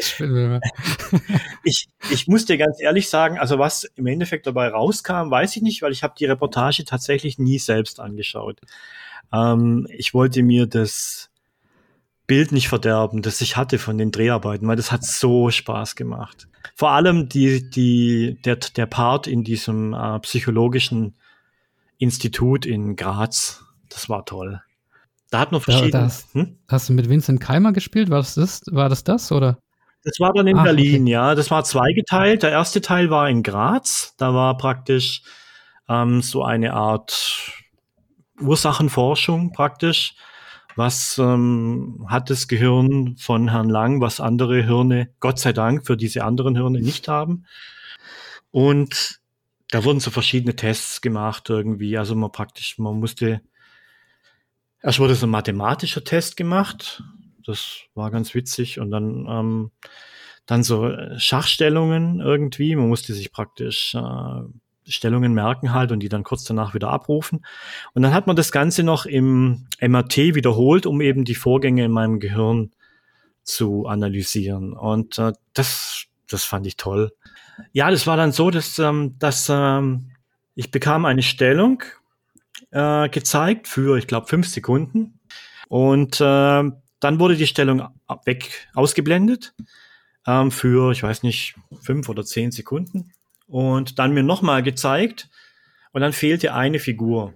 ich, ich muss dir ganz ehrlich sagen, also was im Endeffekt dabei rauskam, weiß ich nicht, weil ich habe die Reportage tatsächlich nie selbst angeschaut. Ähm, ich wollte mir das Bild nicht verderben, das ich hatte von den Dreharbeiten, weil das hat so Spaß gemacht. Vor allem die, die, der, der Part in diesem äh, psychologischen Institut in Graz, das war toll. Da hat noch verschiedene. Da, da hast, hm? hast du mit Vincent Keimer gespielt? War das das, war das, das oder? Das war dann in Ach, Berlin, okay. ja. Das war zweigeteilt. Der erste Teil war in Graz. Da war praktisch ähm, so eine Art Ursachenforschung praktisch. Was ähm, hat das Gehirn von Herrn Lang, was andere Hirne, Gott sei Dank, für diese anderen Hirne nicht haben. Und da wurden so verschiedene Tests gemacht irgendwie. Also man praktisch, man musste Erst wurde so ein mathematischer Test gemacht. Das war ganz witzig. Und dann, ähm, dann so Schachstellungen irgendwie. Man musste sich praktisch äh, Stellungen merken halt und die dann kurz danach wieder abrufen. Und dann hat man das Ganze noch im M R T wiederholt, um eben die Vorgänge in meinem Gehirn zu analysieren. Und äh, das, das fand ich toll. Ja, das war dann so, dass, ähm, dass ähm, ich bekam eine Stellung Äh, gezeigt für, ich glaube, fünf Sekunden. Und äh, dann wurde die Stellung weg ausgeblendet ähm, für, ich weiß nicht, fünf oder zehn Sekunden. Und dann mir nochmal gezeigt. Und dann fehlte eine Figur.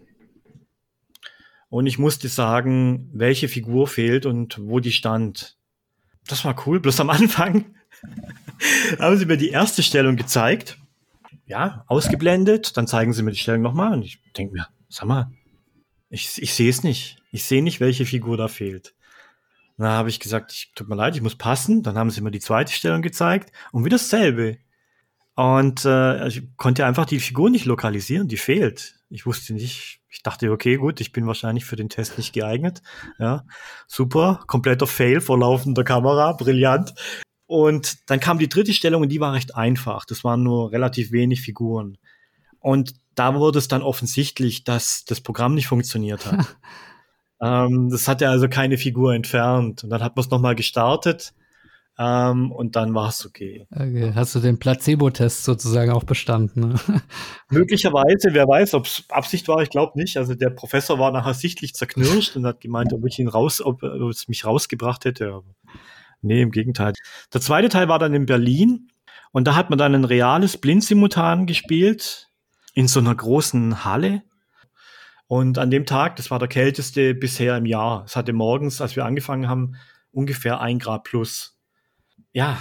Und ich musste sagen, welche Figur fehlt und wo die stand. Das war cool. Bloß am Anfang haben sie mir die erste Stellung gezeigt. Ja, ausgeblendet. Dann zeigen sie mir die Stellung nochmal. Und ich denke mir, sag mal, ich, ich sehe es nicht. Ich sehe nicht, welche Figur da fehlt. Dann habe ich gesagt, ich, tut mir leid, ich muss passen. Dann haben sie mir die zweite Stellung gezeigt und wieder dasselbe. Und äh, ich konnte einfach die Figur nicht lokalisieren, die fehlt. Ich wusste nicht, ich dachte, okay, gut, ich bin wahrscheinlich für den Test nicht geeignet. Ja, super, kompletter Fail vor laufender Kamera, brillant. Und dann kam die dritte Stellung und die war recht einfach. Das waren nur relativ wenig Figuren. Und da wurde es dann offensichtlich, dass das Programm nicht funktioniert hat. ähm, das hatte also keine Figur entfernt. Und dann hat man es nochmal gestartet ähm, und dann war es okay. Okay. Hast du den Placebo-Test sozusagen auch bestanden? Ne? Möglicherweise, wer weiß, ob es Absicht war, ich glaube nicht. Also der Professor war nachher sichtlich zerknirscht und hat gemeint, ob ich ihn raus, ob, ob es mich rausgebracht hätte. Aber nee, im Gegenteil. Der zweite Teil war dann in Berlin und da hat man dann ein reales Blindsimultan gespielt in so einer großen Halle. Und an dem Tag, das war der kälteste bisher im Jahr. Es hatte morgens, als wir angefangen haben, ungefähr ein Grad plus. Ja,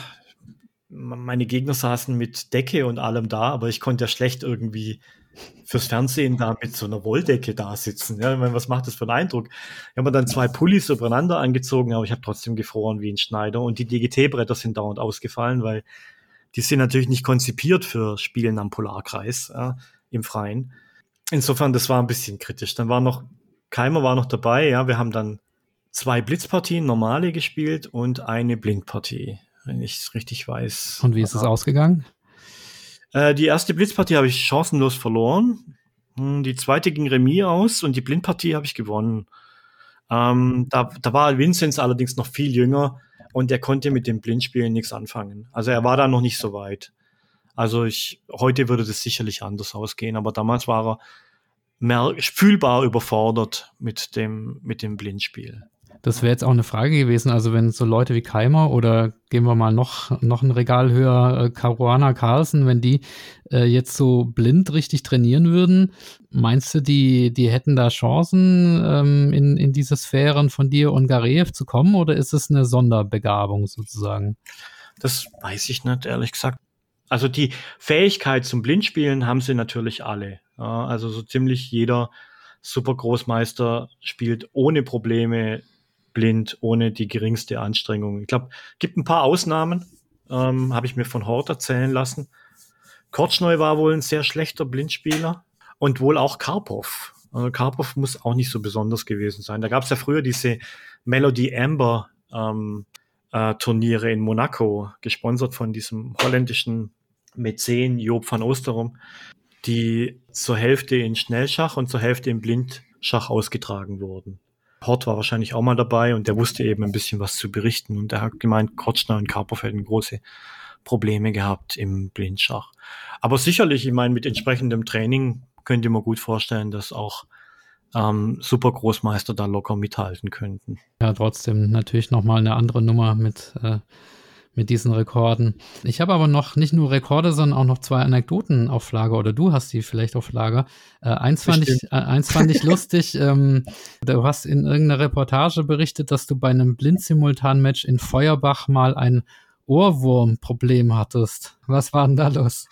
meine Gegner saßen mit Decke und allem da, aber ich konnte ja schlecht irgendwie fürs Fernsehen da mit so einer Wolldecke da sitzen. Ja, ich meine, was macht das für einen Eindruck? Ich habe mir dann zwei Pullis übereinander angezogen, aber ich habe trotzdem gefroren wie ein Schneider. Und die D G T-Bretter sind dauernd ausgefallen, weil die sind natürlich nicht konzipiert für Spielen am Polarkreis ja, im Freien. Insofern, das war ein bisschen kritisch. Dann war noch, Keimer war noch dabei, ja, wir haben dann zwei Blitzpartien, normale gespielt und eine Blindpartie, wenn ich es richtig weiß. Und wie ist es ausgegangen? Äh, die erste Blitzpartie habe ich chancenlos verloren. Die zweite ging Remis aus und die Blindpartie habe ich gewonnen. Ähm, da, da war Vinzenz allerdings noch viel jünger und der konnte mit dem Blindspielen nichts anfangen. Also er war da noch nicht so weit. Also ich, heute würde das sicherlich anders ausgehen, aber damals war er mehr, fühlbar überfordert mit dem, mit dem Blindspiel. Das wäre jetzt auch eine Frage gewesen, also wenn so Leute wie Keimer oder gehen wir mal noch, noch ein Regal höher, äh, Caruana Carlsen, wenn die äh, jetzt so blind richtig trainieren würden, meinst du, die, die hätten da Chancen, ähm, in, in diese Sphären von dir und Gareev zu kommen oder ist es eine Sonderbegabung sozusagen? Das weiß ich nicht, ehrlich gesagt. Also die Fähigkeit zum Blindspielen haben sie natürlich alle. Ja, also so ziemlich jeder Supergroßmeister spielt ohne Probleme blind, ohne die geringste Anstrengung. Ich glaube, gibt ein paar Ausnahmen, ähm, habe ich mir von Hort erzählen lassen. Kortschnoi war wohl ein sehr schlechter Blindspieler und wohl auch Karpov. Also Karpov muss auch nicht so besonders gewesen sein. Da gab es ja früher diese Melody Amber ähm, äh, Turniere in Monaco, gesponsert von diesem holländischen Mäzen Joop van Oosterom. die zur Hälfte in Schnellschach und zur Hälfte in Blindschach ausgetragen wurden. Hort war wahrscheinlich auch mal dabei und der wusste eben ein bisschen was zu berichten. Und er hat gemeint, Kortschner und Karpov hätten große Probleme gehabt im Blindschach. Aber sicherlich, ich meine, mit entsprechendem Training könnt ihr mir gut vorstellen, dass auch ähm, Supergroßmeister da locker mithalten könnten. Ja, trotzdem natürlich nochmal eine andere Nummer mit, äh, mit diesen Rekorden. Ich habe aber noch nicht nur Rekorde, sondern auch noch zwei Anekdoten auf Lager, oder du hast die vielleicht auf Lager. Äh, eins, fand ich, äh, eins fand ich lustig. Ähm, du hast in irgendeiner Reportage berichtet, dass du bei einem Blindsimultan-Match in Feuerbach mal ein Ohrwurmproblem hattest. Was war denn da los?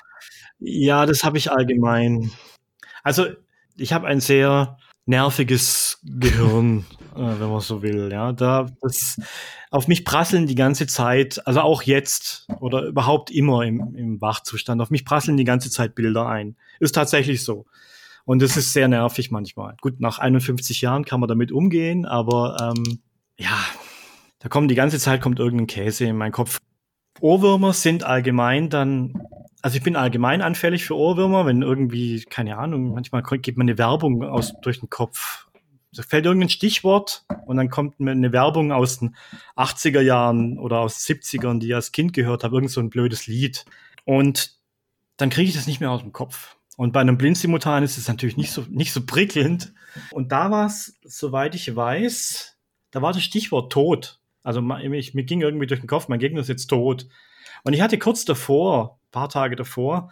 Ja, das habe ich allgemein. Also ich habe ein sehr nerviges Gehirn, äh, wenn man so will. Ja, da das auf mich prasseln die ganze Zeit, also auch jetzt oder überhaupt immer im, im Wachzustand, auf mich prasseln die ganze Zeit Bilder ein. Ist tatsächlich so. Und das ist sehr nervig manchmal. Gut, nach einundfünfzig Jahren kann man damit umgehen, aber ähm, ja, da kommt die ganze Zeit kommt irgendein Käse in meinen Kopf. Ohrwürmer sind allgemein dann, also ich bin allgemein anfällig für Ohrwürmer, wenn irgendwie, keine Ahnung, manchmal gibt man eine Werbung aus durch den Kopf. Da fällt irgendein Stichwort und dann kommt mir eine Werbung aus den achtziger Jahren oder aus siebzigern, die ich als Kind gehört habe, irgend so ein blödes Lied. Und dann kriege ich das nicht mehr aus dem Kopf. Und bei einem Blindsimultan ist es natürlich nicht so, nicht so prickelnd. Und da war es, soweit ich weiß, da war das Stichwort Tod. Also ich, mir ging irgendwie durch den Kopf, mein Gegner ist jetzt tot. Und ich hatte kurz davor, ein paar Tage davor,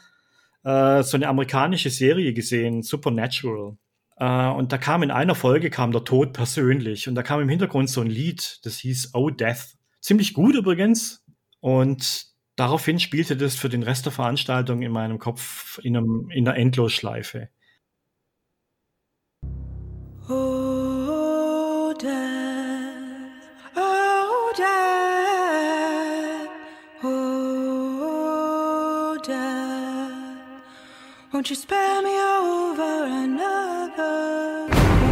äh, so eine amerikanische Serie gesehen, Supernatural. Äh, und da kam in einer Folge kam der Tod persönlich. Und da kam im Hintergrund so ein Lied, das hieß Oh Death. Ziemlich gut übrigens. Und daraufhin spielte das für den Rest der Veranstaltung in meinem Kopf in, einem, in einer Endlosschleife. Oh Death, oh Death, oh Death, won't you spare me over another?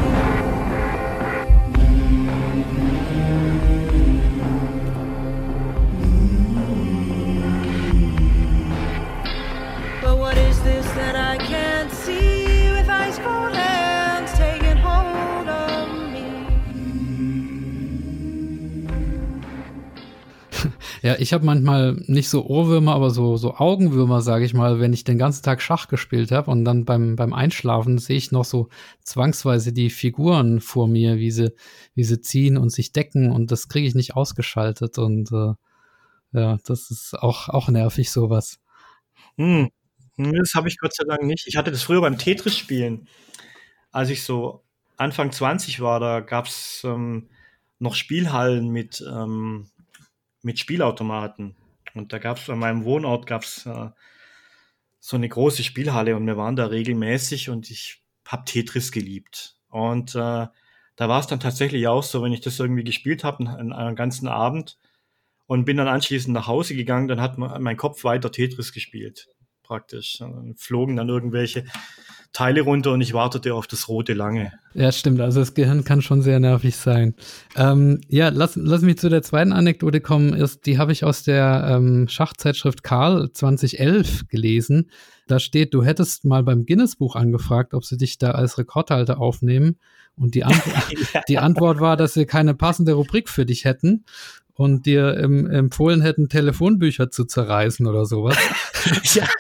But what is this that I can't see with ice cold hands taking hold of me? Ja, ich habe manchmal nicht so Ohrwürmer, aber so, so Augenwürmer, sage ich mal, wenn ich den ganzen Tag Schach gespielt habe und dann beim, beim Einschlafen sehe ich noch so zwangsweise die Figuren vor mir, wie sie, wie sie ziehen und sich decken und das kriege ich nicht ausgeschaltet und äh, ja, das ist auch, auch nervig, sowas. Hm. Das habe ich Gott sei Dank nicht. Ich hatte das früher beim Tetris-Spielen. Als ich so Anfang zwanzig war, da gab es ähm, noch Spielhallen mit, ähm, mit Spielautomaten. Und da gab es an meinem Wohnort gab's, äh, so eine große Spielhalle und wir waren da regelmäßig und ich habe Tetris geliebt. Und äh, da war es dann tatsächlich auch so, wenn ich das irgendwie gespielt habe, einen, einen ganzen Abend und bin dann anschließend nach Hause gegangen, dann hat mein Kopf weiter Tetris gespielt. Praktisch. Dann flogen dann irgendwelche Teile runter und ich wartete auf das rote Lange. Ja, stimmt. Also das Gehirn kann schon sehr nervig sein. Ähm, ja, lass, lass mich zu der zweiten Anekdote kommen. Ist, die habe ich aus der ähm, Schachzeitschrift Karl zwanzig elf gelesen. Da steht, du hättest mal beim Guinness-Buch angefragt, ob sie dich da als Rekordhalter aufnehmen. Und die, Ant- ja. die Antwort war, dass sie keine passende Rubrik für dich hätten und dir ähm, empfohlen hätten, Telefonbücher zu zerreißen oder sowas. Ja.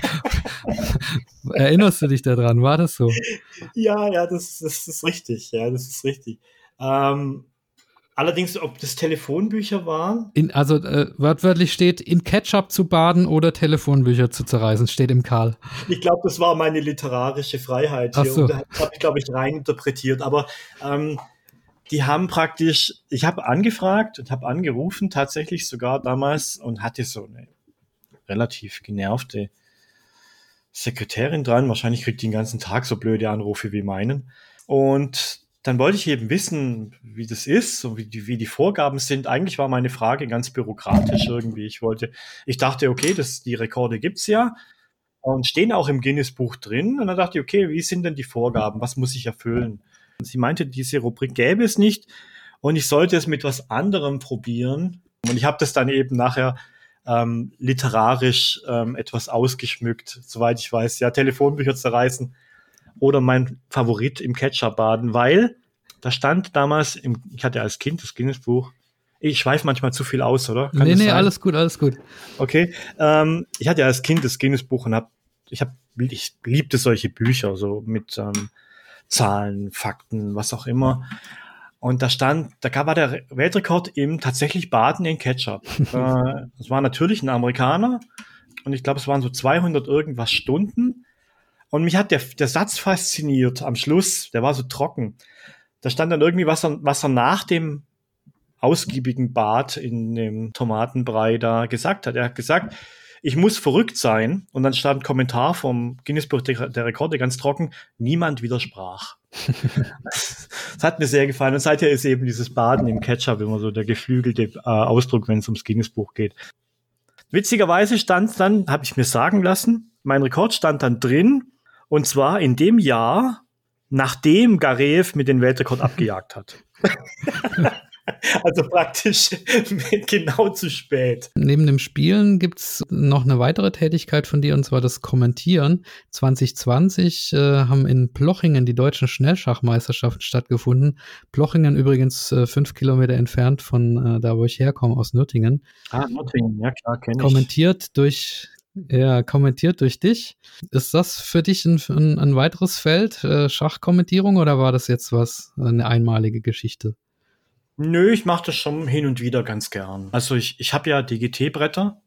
Erinnerst du dich daran? War das so? Ja, ja, das, das ist richtig. Ja, das ist richtig. Ähm, allerdings, ob das Telefonbücher waren? In, also äh, wörtlich steht, in Ketchup zu baden oder Telefonbücher zu zerreißen, steht im Karl. Ich glaube, das war meine literarische Freiheit hier. Ach so. Und da habe ich, glaube ich, rein interpretiert. Aber ähm, die haben praktisch, ich habe angefragt und habe angerufen, tatsächlich sogar damals, und hatte so eine relativ genervte Sekretärin dran. Wahrscheinlich kriegt die den ganzen Tag so blöde Anrufe wie meinen. Und dann wollte ich eben wissen, wie das ist und wie die, wie die Vorgaben sind. Eigentlich war meine Frage ganz bürokratisch irgendwie. Ich wollte, ich dachte, okay, das, die Rekorde gibt's ja und stehen auch im Guinness-Buch drin. Und dann dachte ich, okay, wie sind denn die Vorgaben? Was muss ich erfüllen? Und sie meinte, diese Rubrik gäbe es nicht und ich sollte es mit was anderem probieren. Und ich habe das dann eben nachher ähm, literarisch ähm, etwas ausgeschmückt, soweit ich weiß. Ja, Telefonbücher zerreißen oder mein Favorit im Ketchup baden, weil da stand damals, im, ich hatte als Kind das Guinness-Buch, ich schweife manchmal zu viel aus, oder? Kann Nee, das nee, sein? alles gut, alles gut. Okay, ähm, ich hatte ja als Kind das Guinness-Buch und hab, ich hab, ich liebte solche Bücher, so mit ähm, Zahlen, Fakten, was auch immer. Und da stand, da gab war der Weltrekord im tatsächlich Baden in Ketchup. äh, das war natürlich ein Amerikaner und ich glaube, es waren so zweihundert irgendwas Stunden. Und mich hat der, der Satz fasziniert am Schluss, der war so trocken. Da stand dann irgendwie, was er, was er nach dem ausgiebigen Bad in dem Tomatenbrei da gesagt hat. Er hat gesagt, ich muss verrückt sein. Und dann stand ein Kommentar vom Guinness-Buch der, der Rekorde ganz trocken, niemand widersprach. Das hat mir sehr gefallen. Und seither ist eben dieses Baden im Ketchup immer so der geflügelte äh, Ausdruck, wenn es ums Guinness-Buch geht. Witzigerweise stand dann, habe ich mir sagen lassen, mein Rekord stand dann drin, und zwar in dem Jahr, nachdem Gareev mit den Weltrekord abgejagt hat. Also praktisch genau zu spät. Neben dem Spielen gibt's noch eine weitere Tätigkeit von dir, und zwar das Kommentieren. zwanzig zwanzig äh, haben in Plochingen die deutschen Schnellschachmeisterschaften stattgefunden. Plochingen übrigens äh, fünf Kilometer entfernt von äh, da, wo ich herkomme, aus Nürtingen. Ah, Nürtingen, ja klar, kenne ich. Kommentiert durch, ja, kommentiert durch dich. Ist das für dich ein, ein, ein weiteres Feld, äh, Schachkommentierung, oder war das jetzt was, eine einmalige Geschichte? Nö, ich mache das schon hin und wieder ganz gern. Also ich, ich habe ja D G T-Bretter,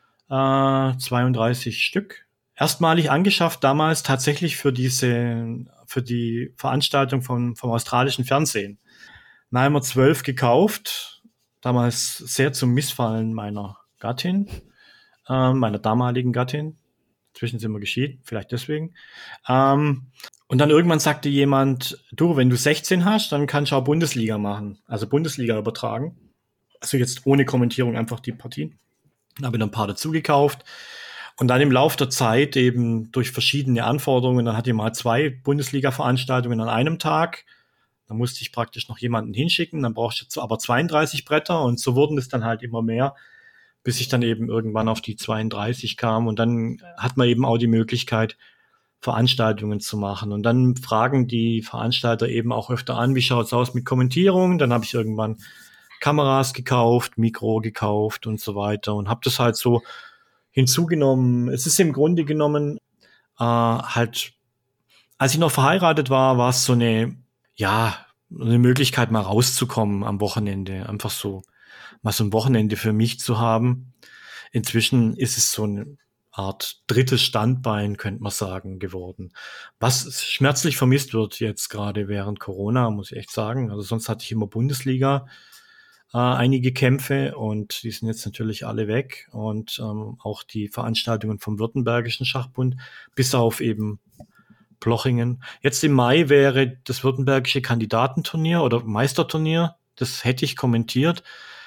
äh, zweiunddreißig Stück. Erstmalig angeschafft damals tatsächlich für diese, für die Veranstaltung vom, vom australischen Fernsehen. Dann haben wir zwölf gekauft, damals sehr zum Missfallen meiner Gattin, äh, meiner damaligen Gattin. Inzwischen sind wir geschieden, vielleicht deswegen. Ähm, und dann irgendwann sagte jemand, du, wenn du sechzehn hast, dann kannst du auch Bundesliga machen. Also Bundesliga übertragen. Also jetzt ohne Kommentierung einfach die Partien. Dann habe ich ein paar dazu gekauft. Und dann im Laufe der Zeit eben durch verschiedene Anforderungen, dann hatte ich mal zwei Bundesliga-Veranstaltungen an einem Tag. Da musste ich praktisch noch jemanden hinschicken. Dann brauchte ich aber zweiunddreißig Bretter. Und so wurden es dann halt immer mehr, bis ich dann eben irgendwann auf die zweiunddreißig kam. Und dann hat man eben auch die Möglichkeit, Veranstaltungen zu machen. Und dann fragen die Veranstalter eben auch öfter an, wie schaut's aus mit Kommentierung? Dann habe ich irgendwann Kameras gekauft, Mikro gekauft und so weiter und habe das halt so hinzugenommen. Es ist im Grunde genommen äh, halt, als ich noch verheiratet war, war es so eine, ja, eine Möglichkeit, mal rauszukommen am Wochenende. Einfach so, mal so ein Wochenende für mich zu haben. Inzwischen ist es so eine Art drittes Standbein, könnte man sagen, geworden. Was schmerzlich vermisst wird jetzt gerade während Corona, muss ich echt sagen. Also sonst hatte ich immer Bundesliga, äh, einige Kämpfe, und die sind jetzt natürlich alle weg. Und ähm, auch die Veranstaltungen vom Württembergischen Schachbund, bis auf eben Plochingen. Jetzt im Mai wäre das Württembergische Kandidatenturnier oder Meisterturnier. Das hätte ich kommentiert.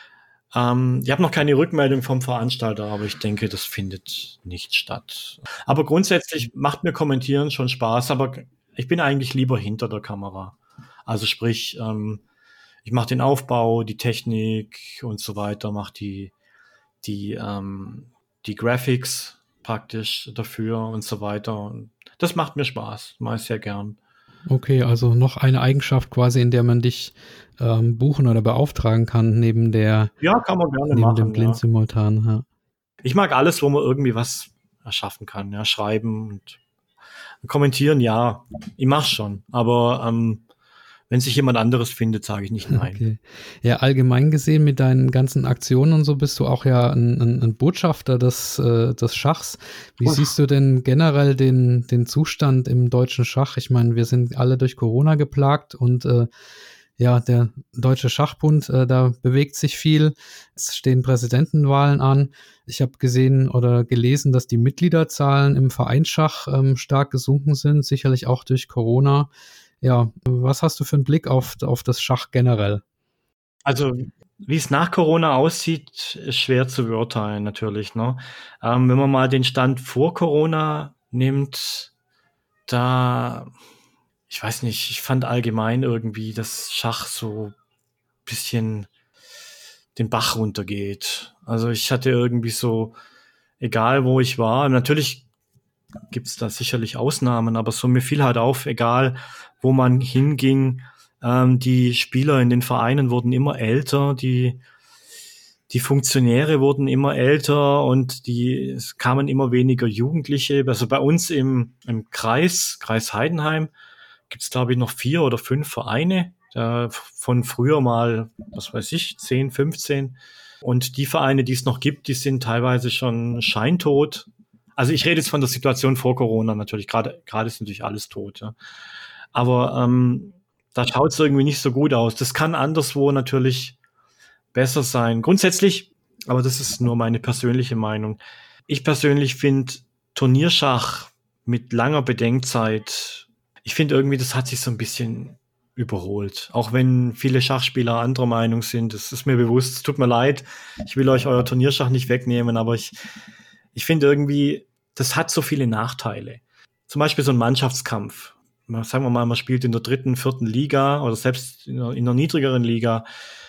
Ähm, ich habe noch keine Rückmeldung vom Veranstalter, aber ich denke, das findet nicht statt. Aber grundsätzlich macht mir Kommentieren schon Spaß, aber ich bin eigentlich lieber hinter der Kamera. Also sprich, ähm, ich mache den Aufbau, die Technik und so weiter, mache die, die, ähm, die Graphics praktisch dafür und so weiter. Und das macht mir Spaß, mache ich sehr gern. Okay, also noch eine Eigenschaft quasi, in der man dich ähm, buchen oder beauftragen kann, neben der Ja, kann man gerne neben machen. dem Ja. Blindsimultan. Ja. Ich mag alles, wo man irgendwie was erschaffen kann, ja, schreiben und kommentieren, ja, ich mach's schon, aber ähm, wenn sich jemand anderes findet, sage ich nicht nein. Okay. Ja, allgemein gesehen mit deinen ganzen Aktionen und so bist du auch ja ein, ein, ein Botschafter des, äh, des Schachs. Wie Uff. siehst du denn generell den, den Zustand im deutschen Schach? Ich meine, wir sind alle durch Corona geplagt und äh, ja, der Deutsche Schachbund, äh, da bewegt sich viel. Es stehen Präsidentenwahlen an. Ich habe gesehen oder gelesen, dass die Mitgliederzahlen im Vereinsschach ähm, stark gesunken sind, sicherlich auch durch Corona. Ja, was hast du für einen Blick auf, auf das Schach generell? Also, wie es nach Corona aussieht, ist schwer zu beurteilen natürlich, ne? Ähm, wenn man mal den Stand vor Corona nimmt, da, ich weiß nicht, ich fand allgemein irgendwie, dass Schach so ein bisschen den Bach runtergeht. Also ich hatte irgendwie so, egal wo ich war, natürlich gibt's da sicherlich Ausnahmen, aber so mir fiel halt auf, egal wo man hinging, ähm, die Spieler in den Vereinen wurden immer älter, die die Funktionäre wurden immer älter und die es kamen immer weniger Jugendliche. Also bei uns im im Kreis, Kreis Heidenheim, gibt's glaube ich noch vier oder fünf Vereine, äh, von früher mal, was weiß ich, zehn, fünfzehn. Und die Vereine, die es noch gibt, die sind teilweise schon scheintot. Also ich rede jetzt von der Situation vor Corona natürlich. Gerade gerade ist natürlich alles tot. Ja. Aber ähm, da schaut es irgendwie nicht so gut aus. Das kann anderswo natürlich besser sein. Grundsätzlich, aber das ist nur meine persönliche Meinung. Ich persönlich finde Turnierschach mit langer Bedenkzeit, ich finde irgendwie, das hat sich so ein bisschen überholt. Auch wenn viele Schachspieler anderer Meinung sind, das ist mir bewusst. Es tut mir leid, ich will euch euer Turnierschach nicht wegnehmen, aber ich, ich finde irgendwie, das hat so viele Nachteile. Zum Beispiel so ein Mannschaftskampf. Sagen wir mal, man spielt in der dritten, vierten Liga oder selbst in einer, in einer niedrigeren Liga.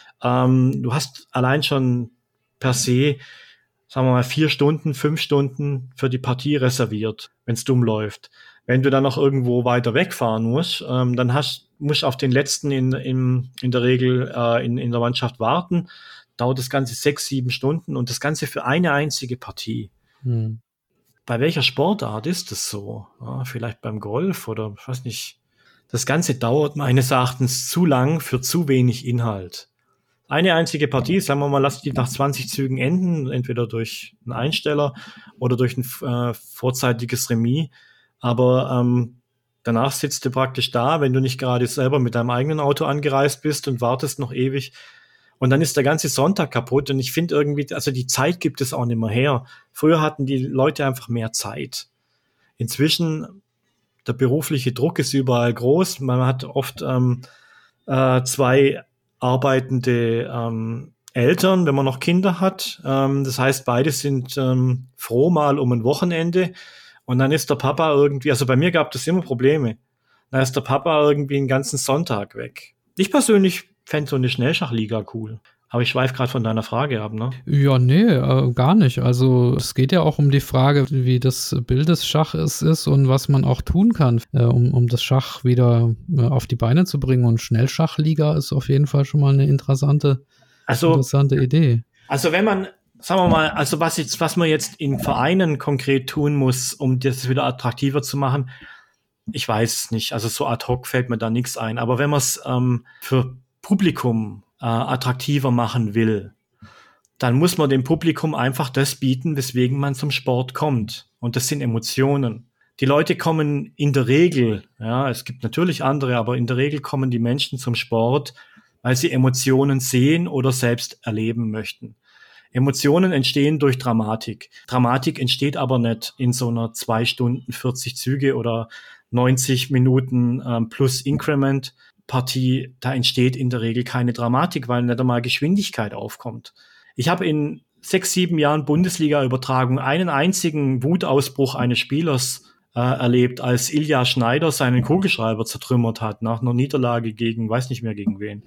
Ähm, du hast allein schon per se, sagen wir mal, vier Stunden, fünf Stunden für die Partie reserviert, wenn es dumm läuft. Wenn du dann noch irgendwo weiter wegfahren musst, ähm, dann hast, musst du auf den letzten in, in, in der Regel äh, in, in der Mannschaft warten. Dauert das Ganze sechs, sieben Stunden und das Ganze für eine einzige Partie. Hm. Bei welcher Sportart ist das so? Ja, vielleicht beim Golf oder ich weiß nicht. Das Ganze dauert meines Erachtens zu lang für zu wenig Inhalt. Eine einzige Partie, sagen wir mal, lass die nach zwanzig Zügen enden, entweder durch einen Einsteller oder durch ein äh, vorzeitiges Remis. Aber ähm, danach sitzt du praktisch da, wenn du nicht gerade selber mit deinem eigenen Auto angereist bist und wartest noch ewig. Und dann ist der ganze Sonntag kaputt. Und ich finde irgendwie, also die Zeit gibt es auch nicht mehr her. Früher hatten die Leute einfach mehr Zeit. Inzwischen, der berufliche Druck ist überall groß. Man hat oft ähm, äh, zwei arbeitende ähm, Eltern, wenn man noch Kinder hat. Ähm, das heißt, beide sind ähm, froh mal um ein Wochenende. Und dann ist der Papa irgendwie, also bei mir gab es immer Probleme. Da ist der Papa irgendwie den ganzen Sonntag weg. Ich persönlich fände so eine Schnellschachliga cool. Aber ich schweife gerade von deiner Frage ab, ne? Ja, nee, äh, gar nicht. Also es geht ja auch um die Frage, wie das Bild des Schaches ist und was man auch tun kann, äh, um, um das Schach wieder äh, auf die Beine zu bringen. Und Schnellschachliga ist auf jeden Fall schon mal eine interessante, also, interessante Idee. Also wenn man, sagen wir mal, also was jetzt, was man jetzt in Vereinen konkret tun muss, um das wieder attraktiver zu machen, ich weiß es nicht. Also so ad hoc fällt mir da nichts ein. Aber wenn man es ähm, für Publikum äh, attraktiver machen will, dann muss man dem Publikum einfach das bieten, weswegen man zum Sport kommt. Und das sind Emotionen. Die Leute kommen in der Regel, ja, es gibt natürlich andere, aber in der Regel kommen die Menschen zum Sport, weil sie Emotionen sehen oder selbst erleben möchten. Emotionen entstehen durch Dramatik. Dramatik entsteht aber nicht in so einer zwei Stunden vierzig Züge oder neunzig Minuten ähm, plus Increment Partie. Da entsteht in der Regel keine Dramatik, weil nicht einmal Geschwindigkeit aufkommt. Ich habe in sechs, sieben Jahren Bundesliga-Übertragung einen einzigen Wutausbruch eines Spielers äh, erlebt, als Ilja Schneider seinen Kugelschreiber zertrümmert hat nach einer Niederlage gegen, weiß nicht mehr gegen wen.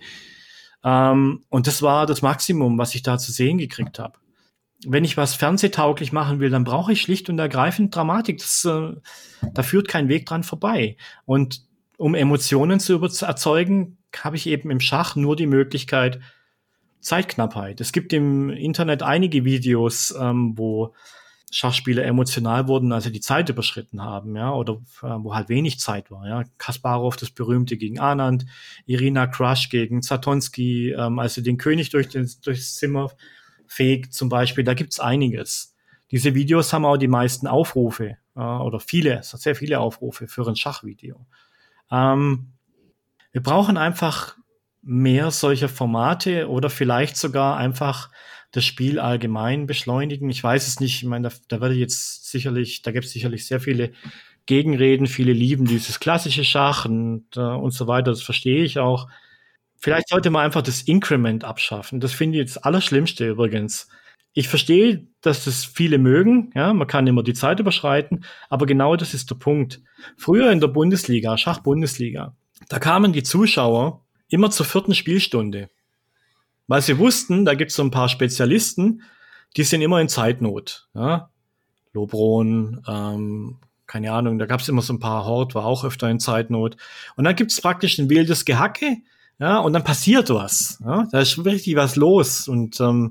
Ähm, und das war das Maximum, was ich da zu sehen gekriegt habe. Wenn ich was fernsehtauglich machen will, dann brauche ich schlicht und ergreifend Dramatik. Das, äh, da führt kein Weg dran vorbei. Und um Emotionen zu erzeugen, habe ich eben im Schach nur die Möglichkeit Zeitknappheit. Es gibt im Internet einige Videos, ähm, wo Schachspieler emotional wurden, als sie die Zeit überschritten haben, ja, oder äh, wo halt wenig Zeit war, ja. Kasparov, das berühmte gegen Anand, Irina Krush gegen Zatonski, ähm, als sie den König durch den, durchs Zimmer fegt zum Beispiel, da gibt's einiges. Diese Videos haben auch die meisten Aufrufe, äh, oder viele, sehr viele Aufrufe für ein Schachvideo. Ähm, wir brauchen einfach mehr solcher Formate oder vielleicht sogar einfach das Spiel allgemein beschleunigen. Ich weiß es nicht, ich meine, da, da werde jetzt sicherlich, da gibt es sicherlich sehr viele Gegenreden, viele lieben dieses klassische Schach und, äh, und so weiter, das verstehe ich auch. Vielleicht sollte man einfach das Increment abschaffen. Das finde ich das Allerschlimmste übrigens. Ich verstehe, dass das viele mögen, ja, man kann immer die Zeit überschreiten, aber genau das ist der Punkt. Früher in der Bundesliga, Schach-Bundesliga, da kamen die Zuschauer immer zur vierten Spielstunde, weil sie wussten, da gibt es so ein paar Spezialisten, die sind immer in Zeitnot. Ja? Lobron, ähm, keine Ahnung, da gab es immer so ein paar, Hort war auch öfter in Zeitnot. Und dann gibt es praktisch ein wildes Gehacke, ja, und dann passiert was. Ja? Da ist richtig was los. Und ähm,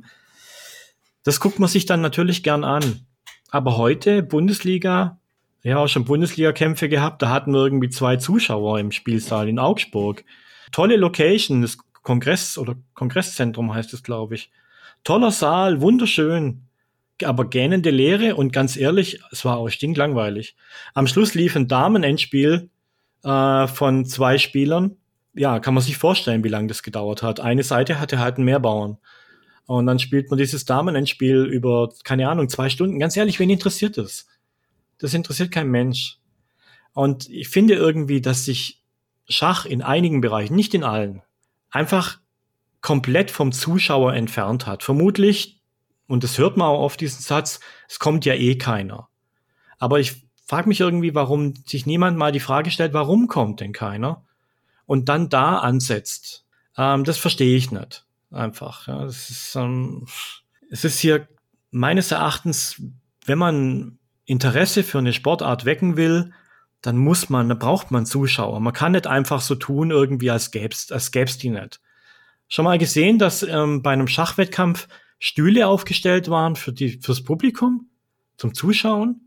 das guckt man sich dann natürlich gern an. Aber heute, Bundesliga, ja, auch schon Bundesliga-Kämpfe gehabt, da hatten wir irgendwie zwei Zuschauer im Spielsaal in Augsburg. Tolle Location, das Kongress- oder Kongresszentrum heißt es, glaube ich. Toller Saal, wunderschön, aber gähnende Leere und ganz ehrlich, es war auch stinklangweilig. Am Schluss lief ein Damen-Endspiel äh, von zwei Spielern. Ja, kann man sich vorstellen, wie lange das gedauert hat. Eine Seite hatte halt einen Mehrbauern. Und dann spielt man dieses Damen-Endspiel über, keine Ahnung, zwei Stunden. Ganz ehrlich, wen interessiert das? Das interessiert kein Mensch. Und ich finde irgendwie, dass sich Schach in einigen Bereichen, nicht in allen, einfach komplett vom Zuschauer entfernt hat. Vermutlich, und das hört man auch oft diesen Satz, es kommt ja eh keiner. Aber ich frage mich irgendwie, warum sich niemand mal die Frage stellt, warum kommt denn keiner? Und dann da ansetzt. Ähm, das verstehe ich nicht. Einfach. Ja. Das ist, ähm, es ist hier meines Erachtens, wenn man Interesse für eine Sportart wecken will, dann muss man, dann braucht man Zuschauer. Man kann nicht einfach so tun, irgendwie als gäb's, als gäb's die nicht. Schon mal gesehen, dass ähm, bei einem Schachwettkampf Stühle aufgestellt waren für die, fürs Publikum, zum Zuschauen?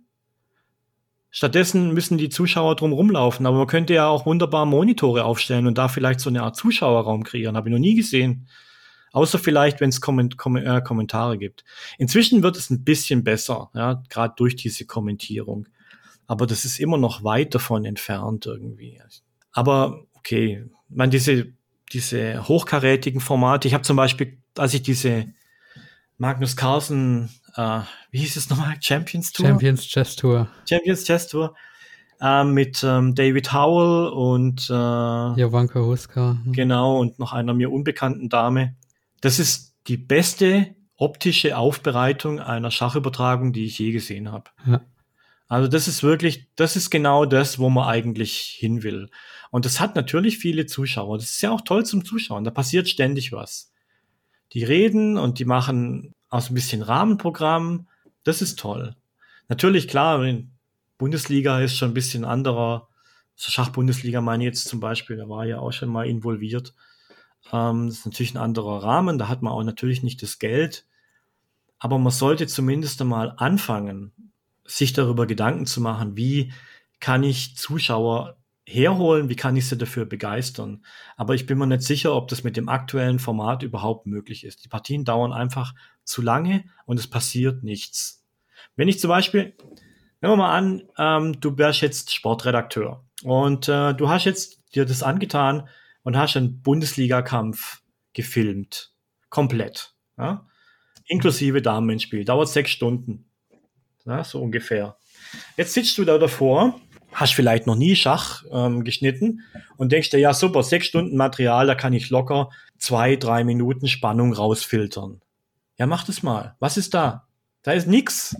Stattdessen müssen die Zuschauer drum rumlaufen. Aber man könnte ja auch wunderbar Monitore aufstellen und da vielleicht so eine Art Zuschauerraum kreieren. Habe ich noch nie gesehen. Außer vielleicht, wenn es Komment- Kom- äh, Kommentare gibt. Inzwischen wird es ein bisschen besser, ja, gerade durch diese Kommentierung. Aber das ist immer noch weit davon entfernt irgendwie. Aber okay, ich meine, diese, diese hochkarätigen Formate, ich habe zum Beispiel, als ich diese Magnus Carlsen, äh, wie hieß es nochmal, Champions Tour? Champions Chess Tour. Champions Chess Tour, äh, mit ähm, David Howell und äh, Jovanka Huska. genau, und noch einer mir unbekannten Dame. Das ist die beste optische Aufbereitung einer Schachübertragung, die ich je gesehen habe. Ja. Also das ist wirklich, das ist genau das, wo man eigentlich hin will. Und das hat natürlich viele Zuschauer. Das ist ja auch toll zum Zuschauen. Da passiert ständig was. Die reden und die machen auch so ein bisschen Rahmenprogramm. Das ist toll. Natürlich, klar, Bundesliga ist schon ein bisschen anderer. Schachbundesliga meine ich jetzt zum Beispiel, da war ja auch schon mal involviert. Ähm, das ist natürlich ein anderer Rahmen. Da hat man auch natürlich nicht das Geld. Aber man sollte zumindest einmal anfangen, sich darüber Gedanken zu machen, wie kann ich Zuschauer herholen, wie kann ich sie dafür begeistern. Aber ich bin mir nicht sicher, ob das mit dem aktuellen Format überhaupt möglich ist. Die Partien dauern einfach zu lange und es passiert nichts. Wenn ich zum Beispiel, nehmen wir mal an, ähm, du wärst jetzt Sportredakteur und äh, du hast jetzt dir das angetan und hast einen Bundesliga-Kampf gefilmt. Komplett. Ja? Inklusive Damenspiel. Dauert sechs Stunden. Ja, so ungefähr. Jetzt sitzt du da davor, hast vielleicht noch nie Schach ähm, geschnitten und denkst dir, ja super, sechs Stunden Material, da kann ich locker zwei, drei Minuten Spannung rausfiltern. Ja, mach das mal. Was ist da? Da ist nix.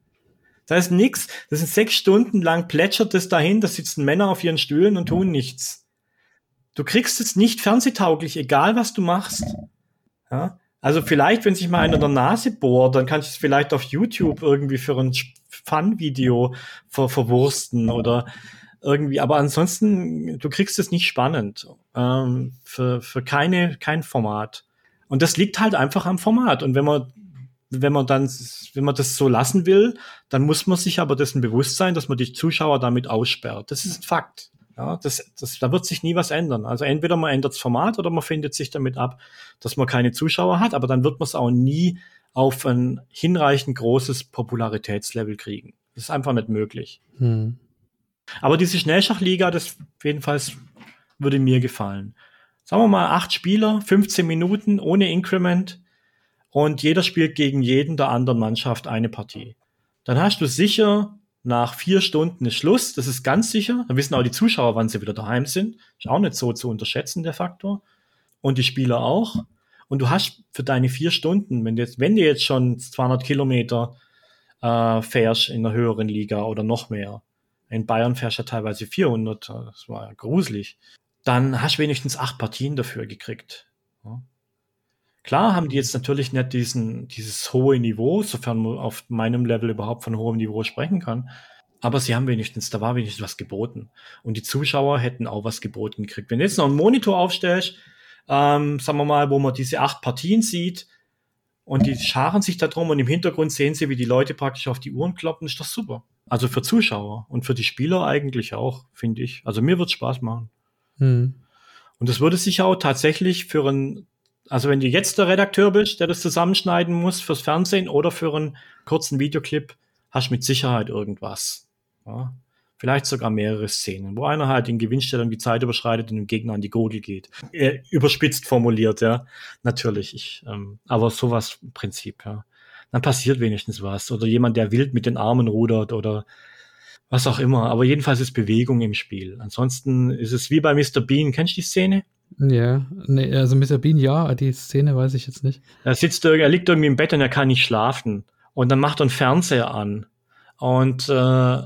Da ist nix. Das sind sechs Stunden lang plätschert das dahin, da sitzen Männer auf ihren Stühlen und tun nichts. Du kriegst es nicht fernsehtauglich, egal was du machst. Ja? Also vielleicht, wenn sich mal einer in der Nase bohrt, dann kannst du es vielleicht auf YouTube irgendwie für ein Fun-Video ver- verwursten oder irgendwie. Aber ansonsten, du kriegst es nicht spannend ähm, für, für keine, kein Format. Und das liegt halt einfach am Format. Und wenn man, wenn man dann, wenn man das so lassen will, dann muss man sich aber dessen bewusst sein, dass man die Zuschauer damit aussperrt. Das ist ein Fakt. Ja, das, das, da wird sich nie was ändern. Also entweder man ändert das Format oder man findet sich damit ab, dass man keine Zuschauer hat, aber dann wird man es auch nie auf ein hinreichend großes Popularitätslevel kriegen. Das ist einfach nicht möglich. Hm. Aber diese Schnellschachliga, das jedenfalls würde mir gefallen. Sagen wir mal acht Spieler, fünfzehn Minuten ohne Increment und jeder spielt gegen jeden der anderen Mannschaft eine Partie. Dann hast du sicher nach vier Stunden ist Schluss, das ist ganz sicher. Dann wissen auch die Zuschauer, wann sie wieder daheim sind. Ist auch nicht so zu unterschätzen, der Faktor. Und die Spieler auch. Und du hast für deine vier Stunden, wenn du jetzt, wenn du jetzt schon zweihundert Kilometer äh, fährst in einer höheren Liga oder noch mehr, in Bayern fährst du ja teilweise vierhundert, das war ja gruselig, dann hast du wenigstens acht Partien dafür gekriegt. Ja. Klar haben die jetzt natürlich nicht diesen, dieses hohe Niveau, sofern man auf meinem Level überhaupt von hohem Niveau sprechen kann. Aber sie haben wenigstens, da war wenigstens was geboten. Und die Zuschauer hätten auch was geboten gekriegt. Wenn du jetzt noch einen Monitor aufstellst, ähm, sagen wir mal, wo man diese acht Partien sieht und die scharen sich da drum und im Hintergrund sehen sie, wie die Leute praktisch auf die Uhren kloppen, ist das super. Also für Zuschauer und für die Spieler eigentlich auch, finde ich. Also mir wird es Spaß machen. Hm. Und das würde sich auch tatsächlich für ein, also wenn du jetzt der Redakteur bist, der das zusammenschneiden muss fürs Fernsehen oder für einen kurzen Videoclip, hast du mit Sicherheit irgendwas. Ja, vielleicht sogar mehrere Szenen, wo einer halt in Gewinnstellung die Zeit überschreitet und dem Gegner an die Gurgel geht. Äh, überspitzt formuliert, ja. Natürlich. Ich, ähm, aber sowas im Prinzip, ja. Dann passiert wenigstens was. Oder jemand, der wild mit den Armen rudert oder was auch immer. Aber jedenfalls ist Bewegung im Spiel. Ansonsten ist es wie bei Mister Bean. Kennst du die Szene? Ja, nee, also Mister Bean, ja, die Szene weiß ich jetzt nicht. Er sitzt, er liegt irgendwie im Bett und er kann nicht schlafen. Und dann macht er einen Fernseher an. Und äh,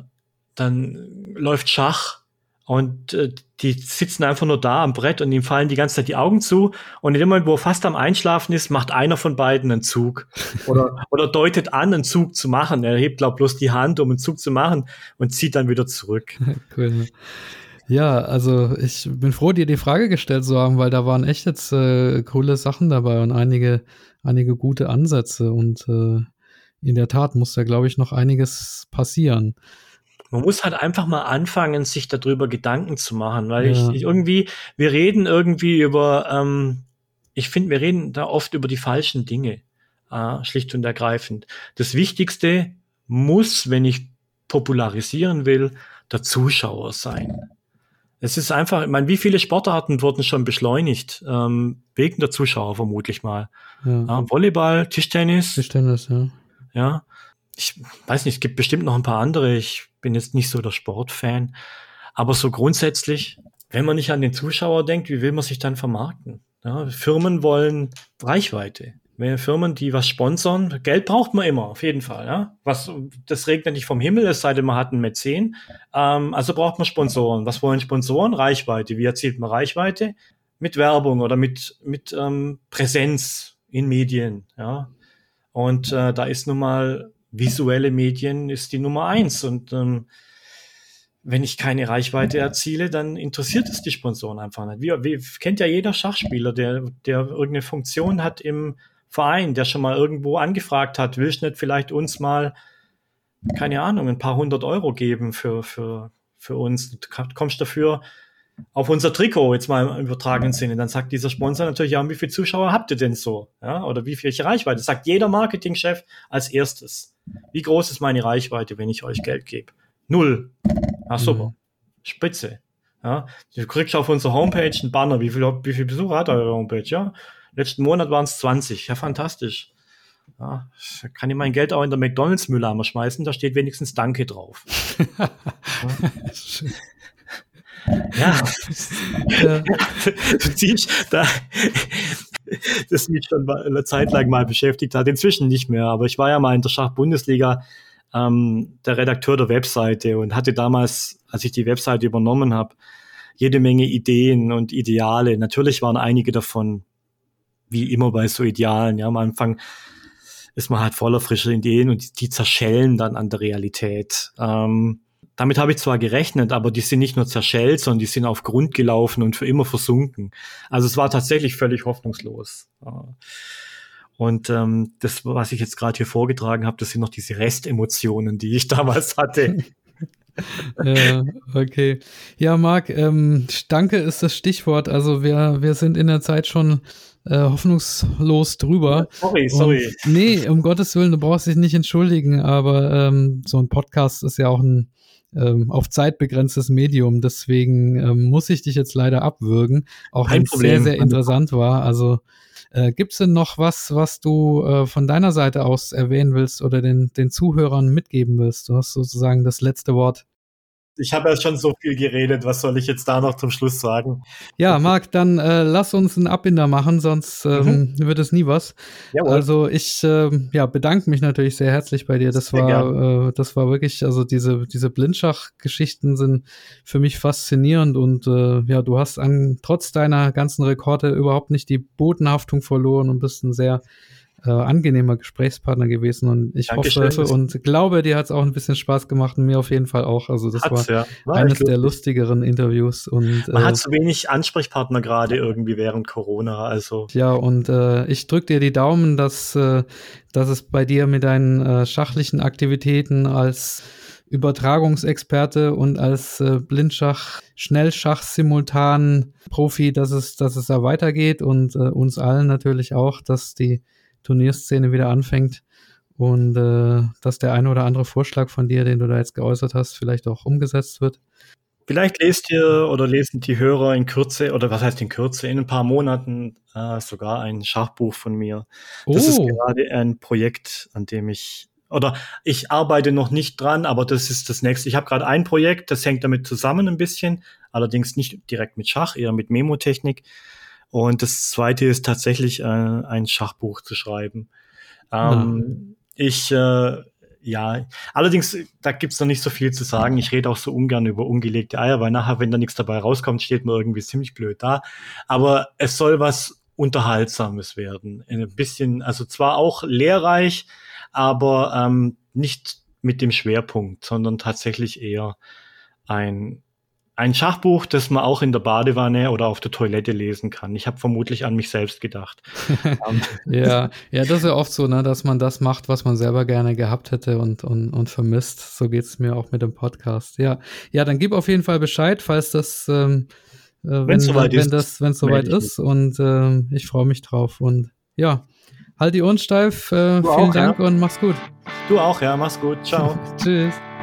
dann läuft Schach und äh, die sitzen einfach nur da am Brett und ihm fallen die ganze Zeit die Augen zu und in dem Moment, wo er fast am Einschlafen ist, macht einer von beiden einen Zug oder, oder deutet an, einen Zug zu machen. Er hebt, glaub bloß die Hand, um einen Zug zu machen und zieht dann wieder zurück. Cool. Ja, also ich bin froh, dir die Frage gestellt zu haben, weil da waren echt jetzt äh, coole Sachen dabei und einige, einige gute Ansätze und äh, in der Tat muss da, glaube ich, noch einiges passieren. Man muss halt einfach mal anfangen, sich darüber Gedanken zu machen, weil Ja. ich, ich irgendwie, wir reden irgendwie über, ähm, ich finde, wir reden da oft über die falschen Dinge, äh, schlicht und ergreifend. Das Wichtigste muss, wenn ich popularisieren will, der Zuschauer sein. Es ist einfach, ich meine, wie viele Sportarten wurden schon beschleunigt, ähm, wegen der Zuschauer vermutlich mal. Ja. Ja, Volleyball, Tischtennis, Tischtennis, ja. ja. Ich weiß nicht, es gibt bestimmt noch ein paar andere. Ich bin jetzt nicht so der Sportfan. Aber so grundsätzlich, wenn man nicht an den Zuschauer denkt, wie will man sich dann vermarkten? Ja, Firmen wollen Reichweite. Wenn Firmen, die was sponsern, Geld braucht man immer, auf jeden Fall. Ja? Was, das regnet nicht vom Himmel, es sei denn, man hat einen Mäzen. Ähm, also braucht man Sponsoren. Was wollen Sponsoren? Reichweite. Wie erzielt man Reichweite? Mit Werbung oder mit, mit ähm, Präsenz in Medien. Ja? Und äh, da ist nun mal visuelle Medien ist die Nummer eins. Und ähm, wenn ich keine Reichweite erziele, dann interessiert es die Sponsoren einfach nicht. Wie, wie kennt ja jeder Schachspieler, der, der irgendeine Funktion hat im Verein, der schon mal irgendwo angefragt hat, willst du nicht vielleicht uns mal, keine Ahnung, ein paar hundert Euro geben für, für, für uns? Du kommst dafür auf unser Trikot, jetzt mal im übertragenen Sinne. Dann sagt dieser Sponsor natürlich, ja, wie viele Zuschauer habt ihr denn so? Ja, oder wie viel Reichweite? Das sagt jeder Marketingchef als erstes. Wie groß ist meine Reichweite, wenn ich euch Geld gebe? Null. Ach super. Mhm. Spitze. Ja, du kriegst auf unserer Homepage einen Banner. Wie viel, wie viel Besucher hat eure Homepage? Ja, letzten Monat waren es zwanzig. Ja, fantastisch. Ja, kann ich mein Geld auch in der McDonalds-Mülleimer schmeißen, da steht wenigstens Danke drauf. Ja. Ja, ja. Du siehst, da, das mich schon eine Zeit lang mal beschäftigt hat, inzwischen nicht mehr, aber ich war ja mal in der Schachbundesliga ähm, der Redakteur der Webseite und hatte damals, als ich die Webseite übernommen habe, jede Menge Ideen und Ideale. Natürlich waren einige davon, wie immer bei so Idealen, ja, am Anfang ist man halt voller frischer Ideen und die, die zerschellen dann an der Realität. Ähm, Damit habe ich zwar gerechnet, aber die sind nicht nur zerschellt, sondern die sind auf Grund gelaufen und für immer versunken. Also es war tatsächlich völlig hoffnungslos. Und ähm, das, was ich jetzt gerade hier vorgetragen habe, das sind noch diese Restemotionen, die ich damals hatte. Ja, okay. Ja, Marc, ähm, Danke ist das Stichwort. Also wir, wir sind in der Zeit schon äh, hoffnungslos drüber. Sorry, sorry. Und, nee, um Gottes Willen, du brauchst dich nicht entschuldigen, aber ähm, so ein Podcast ist ja auch ein ähm, auf Zeit begrenztes Medium. Deswegen ähm, muss ich dich jetzt leider abwürgen, auch wenn es sehr, sehr interessant war. Also äh, gibt es denn noch was, was du äh, von deiner Seite aus erwähnen willst oder den, den Zuhörern mitgeben willst? Du hast sozusagen das letzte Wort. ich habe ja schon so viel geredet, was soll ich jetzt da noch zum Schluss sagen? Ja, Marc, dann äh, lass uns einen Abbinder machen, sonst ähm, mhm. wird es nie was. Jawohl. Also ich äh, ja, bedanke mich natürlich sehr herzlich bei dir. Das sehr war äh, das war wirklich, also diese diese Blindschach-Geschichten sind für mich faszinierend und äh, ja, du hast an, trotz deiner ganzen Rekorde überhaupt nicht die Bodenhaftung verloren und bist ein sehr Äh, angenehmer Gesprächspartner gewesen und ich Dankeschön. hoffe und glaube, dir hat es auch ein bisschen Spaß gemacht und mir auf jeden Fall auch. Also das Hat's, war, ja. war eines der lustigeren Interviews. Und man äh, hat so wenig Ansprechpartner gerade irgendwie während Corona. Also ja, und äh, ich drücke dir die Daumen, dass, äh, dass es bei dir mit deinen äh, schachlichen Aktivitäten als Übertragungsexperte und als äh, Blindschach, Schnellschach simultan Profi, dass es, dass es da weitergeht und äh, uns allen natürlich auch, dass die Turnierszene wieder anfängt und äh, dass der eine oder andere Vorschlag von dir, den du da jetzt geäußert hast, vielleicht auch umgesetzt wird. Vielleicht lest ihr oder lesen die Hörer in Kürze, oder was heißt in Kürze, in ein paar Monaten äh, sogar ein Schachbuch von mir. Das oh. ist gerade ein Projekt, an dem ich, oder ich arbeite noch nicht dran, aber das ist das nächste. Ich habe gerade ein Projekt, das hängt damit zusammen ein bisschen, allerdings nicht direkt mit Schach, eher mit Memotechnik. Und das zweite ist tatsächlich äh, ein Schachbuch zu schreiben. Ähm, ja. Ich, äh, ja, allerdings, da gibt's noch nicht so viel zu sagen. Ich rede auch so ungern über ungelegte Eier, weil nachher, wenn da nichts dabei rauskommt, steht man irgendwie ziemlich blöd da. Aber es soll was Unterhaltsames werden. Ein bisschen, also zwar auch lehrreich, aber ähm, nicht mit dem Schwerpunkt, sondern tatsächlich eher ein Ein Schachbuch, das man auch in der Badewanne oder auf der Toilette lesen kann. Ich habe vermutlich an mich selbst gedacht. ja, ja, das ist ja oft so, ne, dass man das macht, was man selber gerne gehabt hätte und, und, und vermisst. So geht's mir auch mit dem Podcast. Ja, ja, dann gib auf jeden Fall Bescheid, falls das, ähm, äh, wenn, wenn, soweit wenn, wenn das, wenn es soweit ist. Und äh, ich freue mich drauf. Und ja, halt die Ohren steif. Äh, vielen auch, Dank ja. und mach's gut. Du auch, ja, mach's gut. Ciao. Tschüss.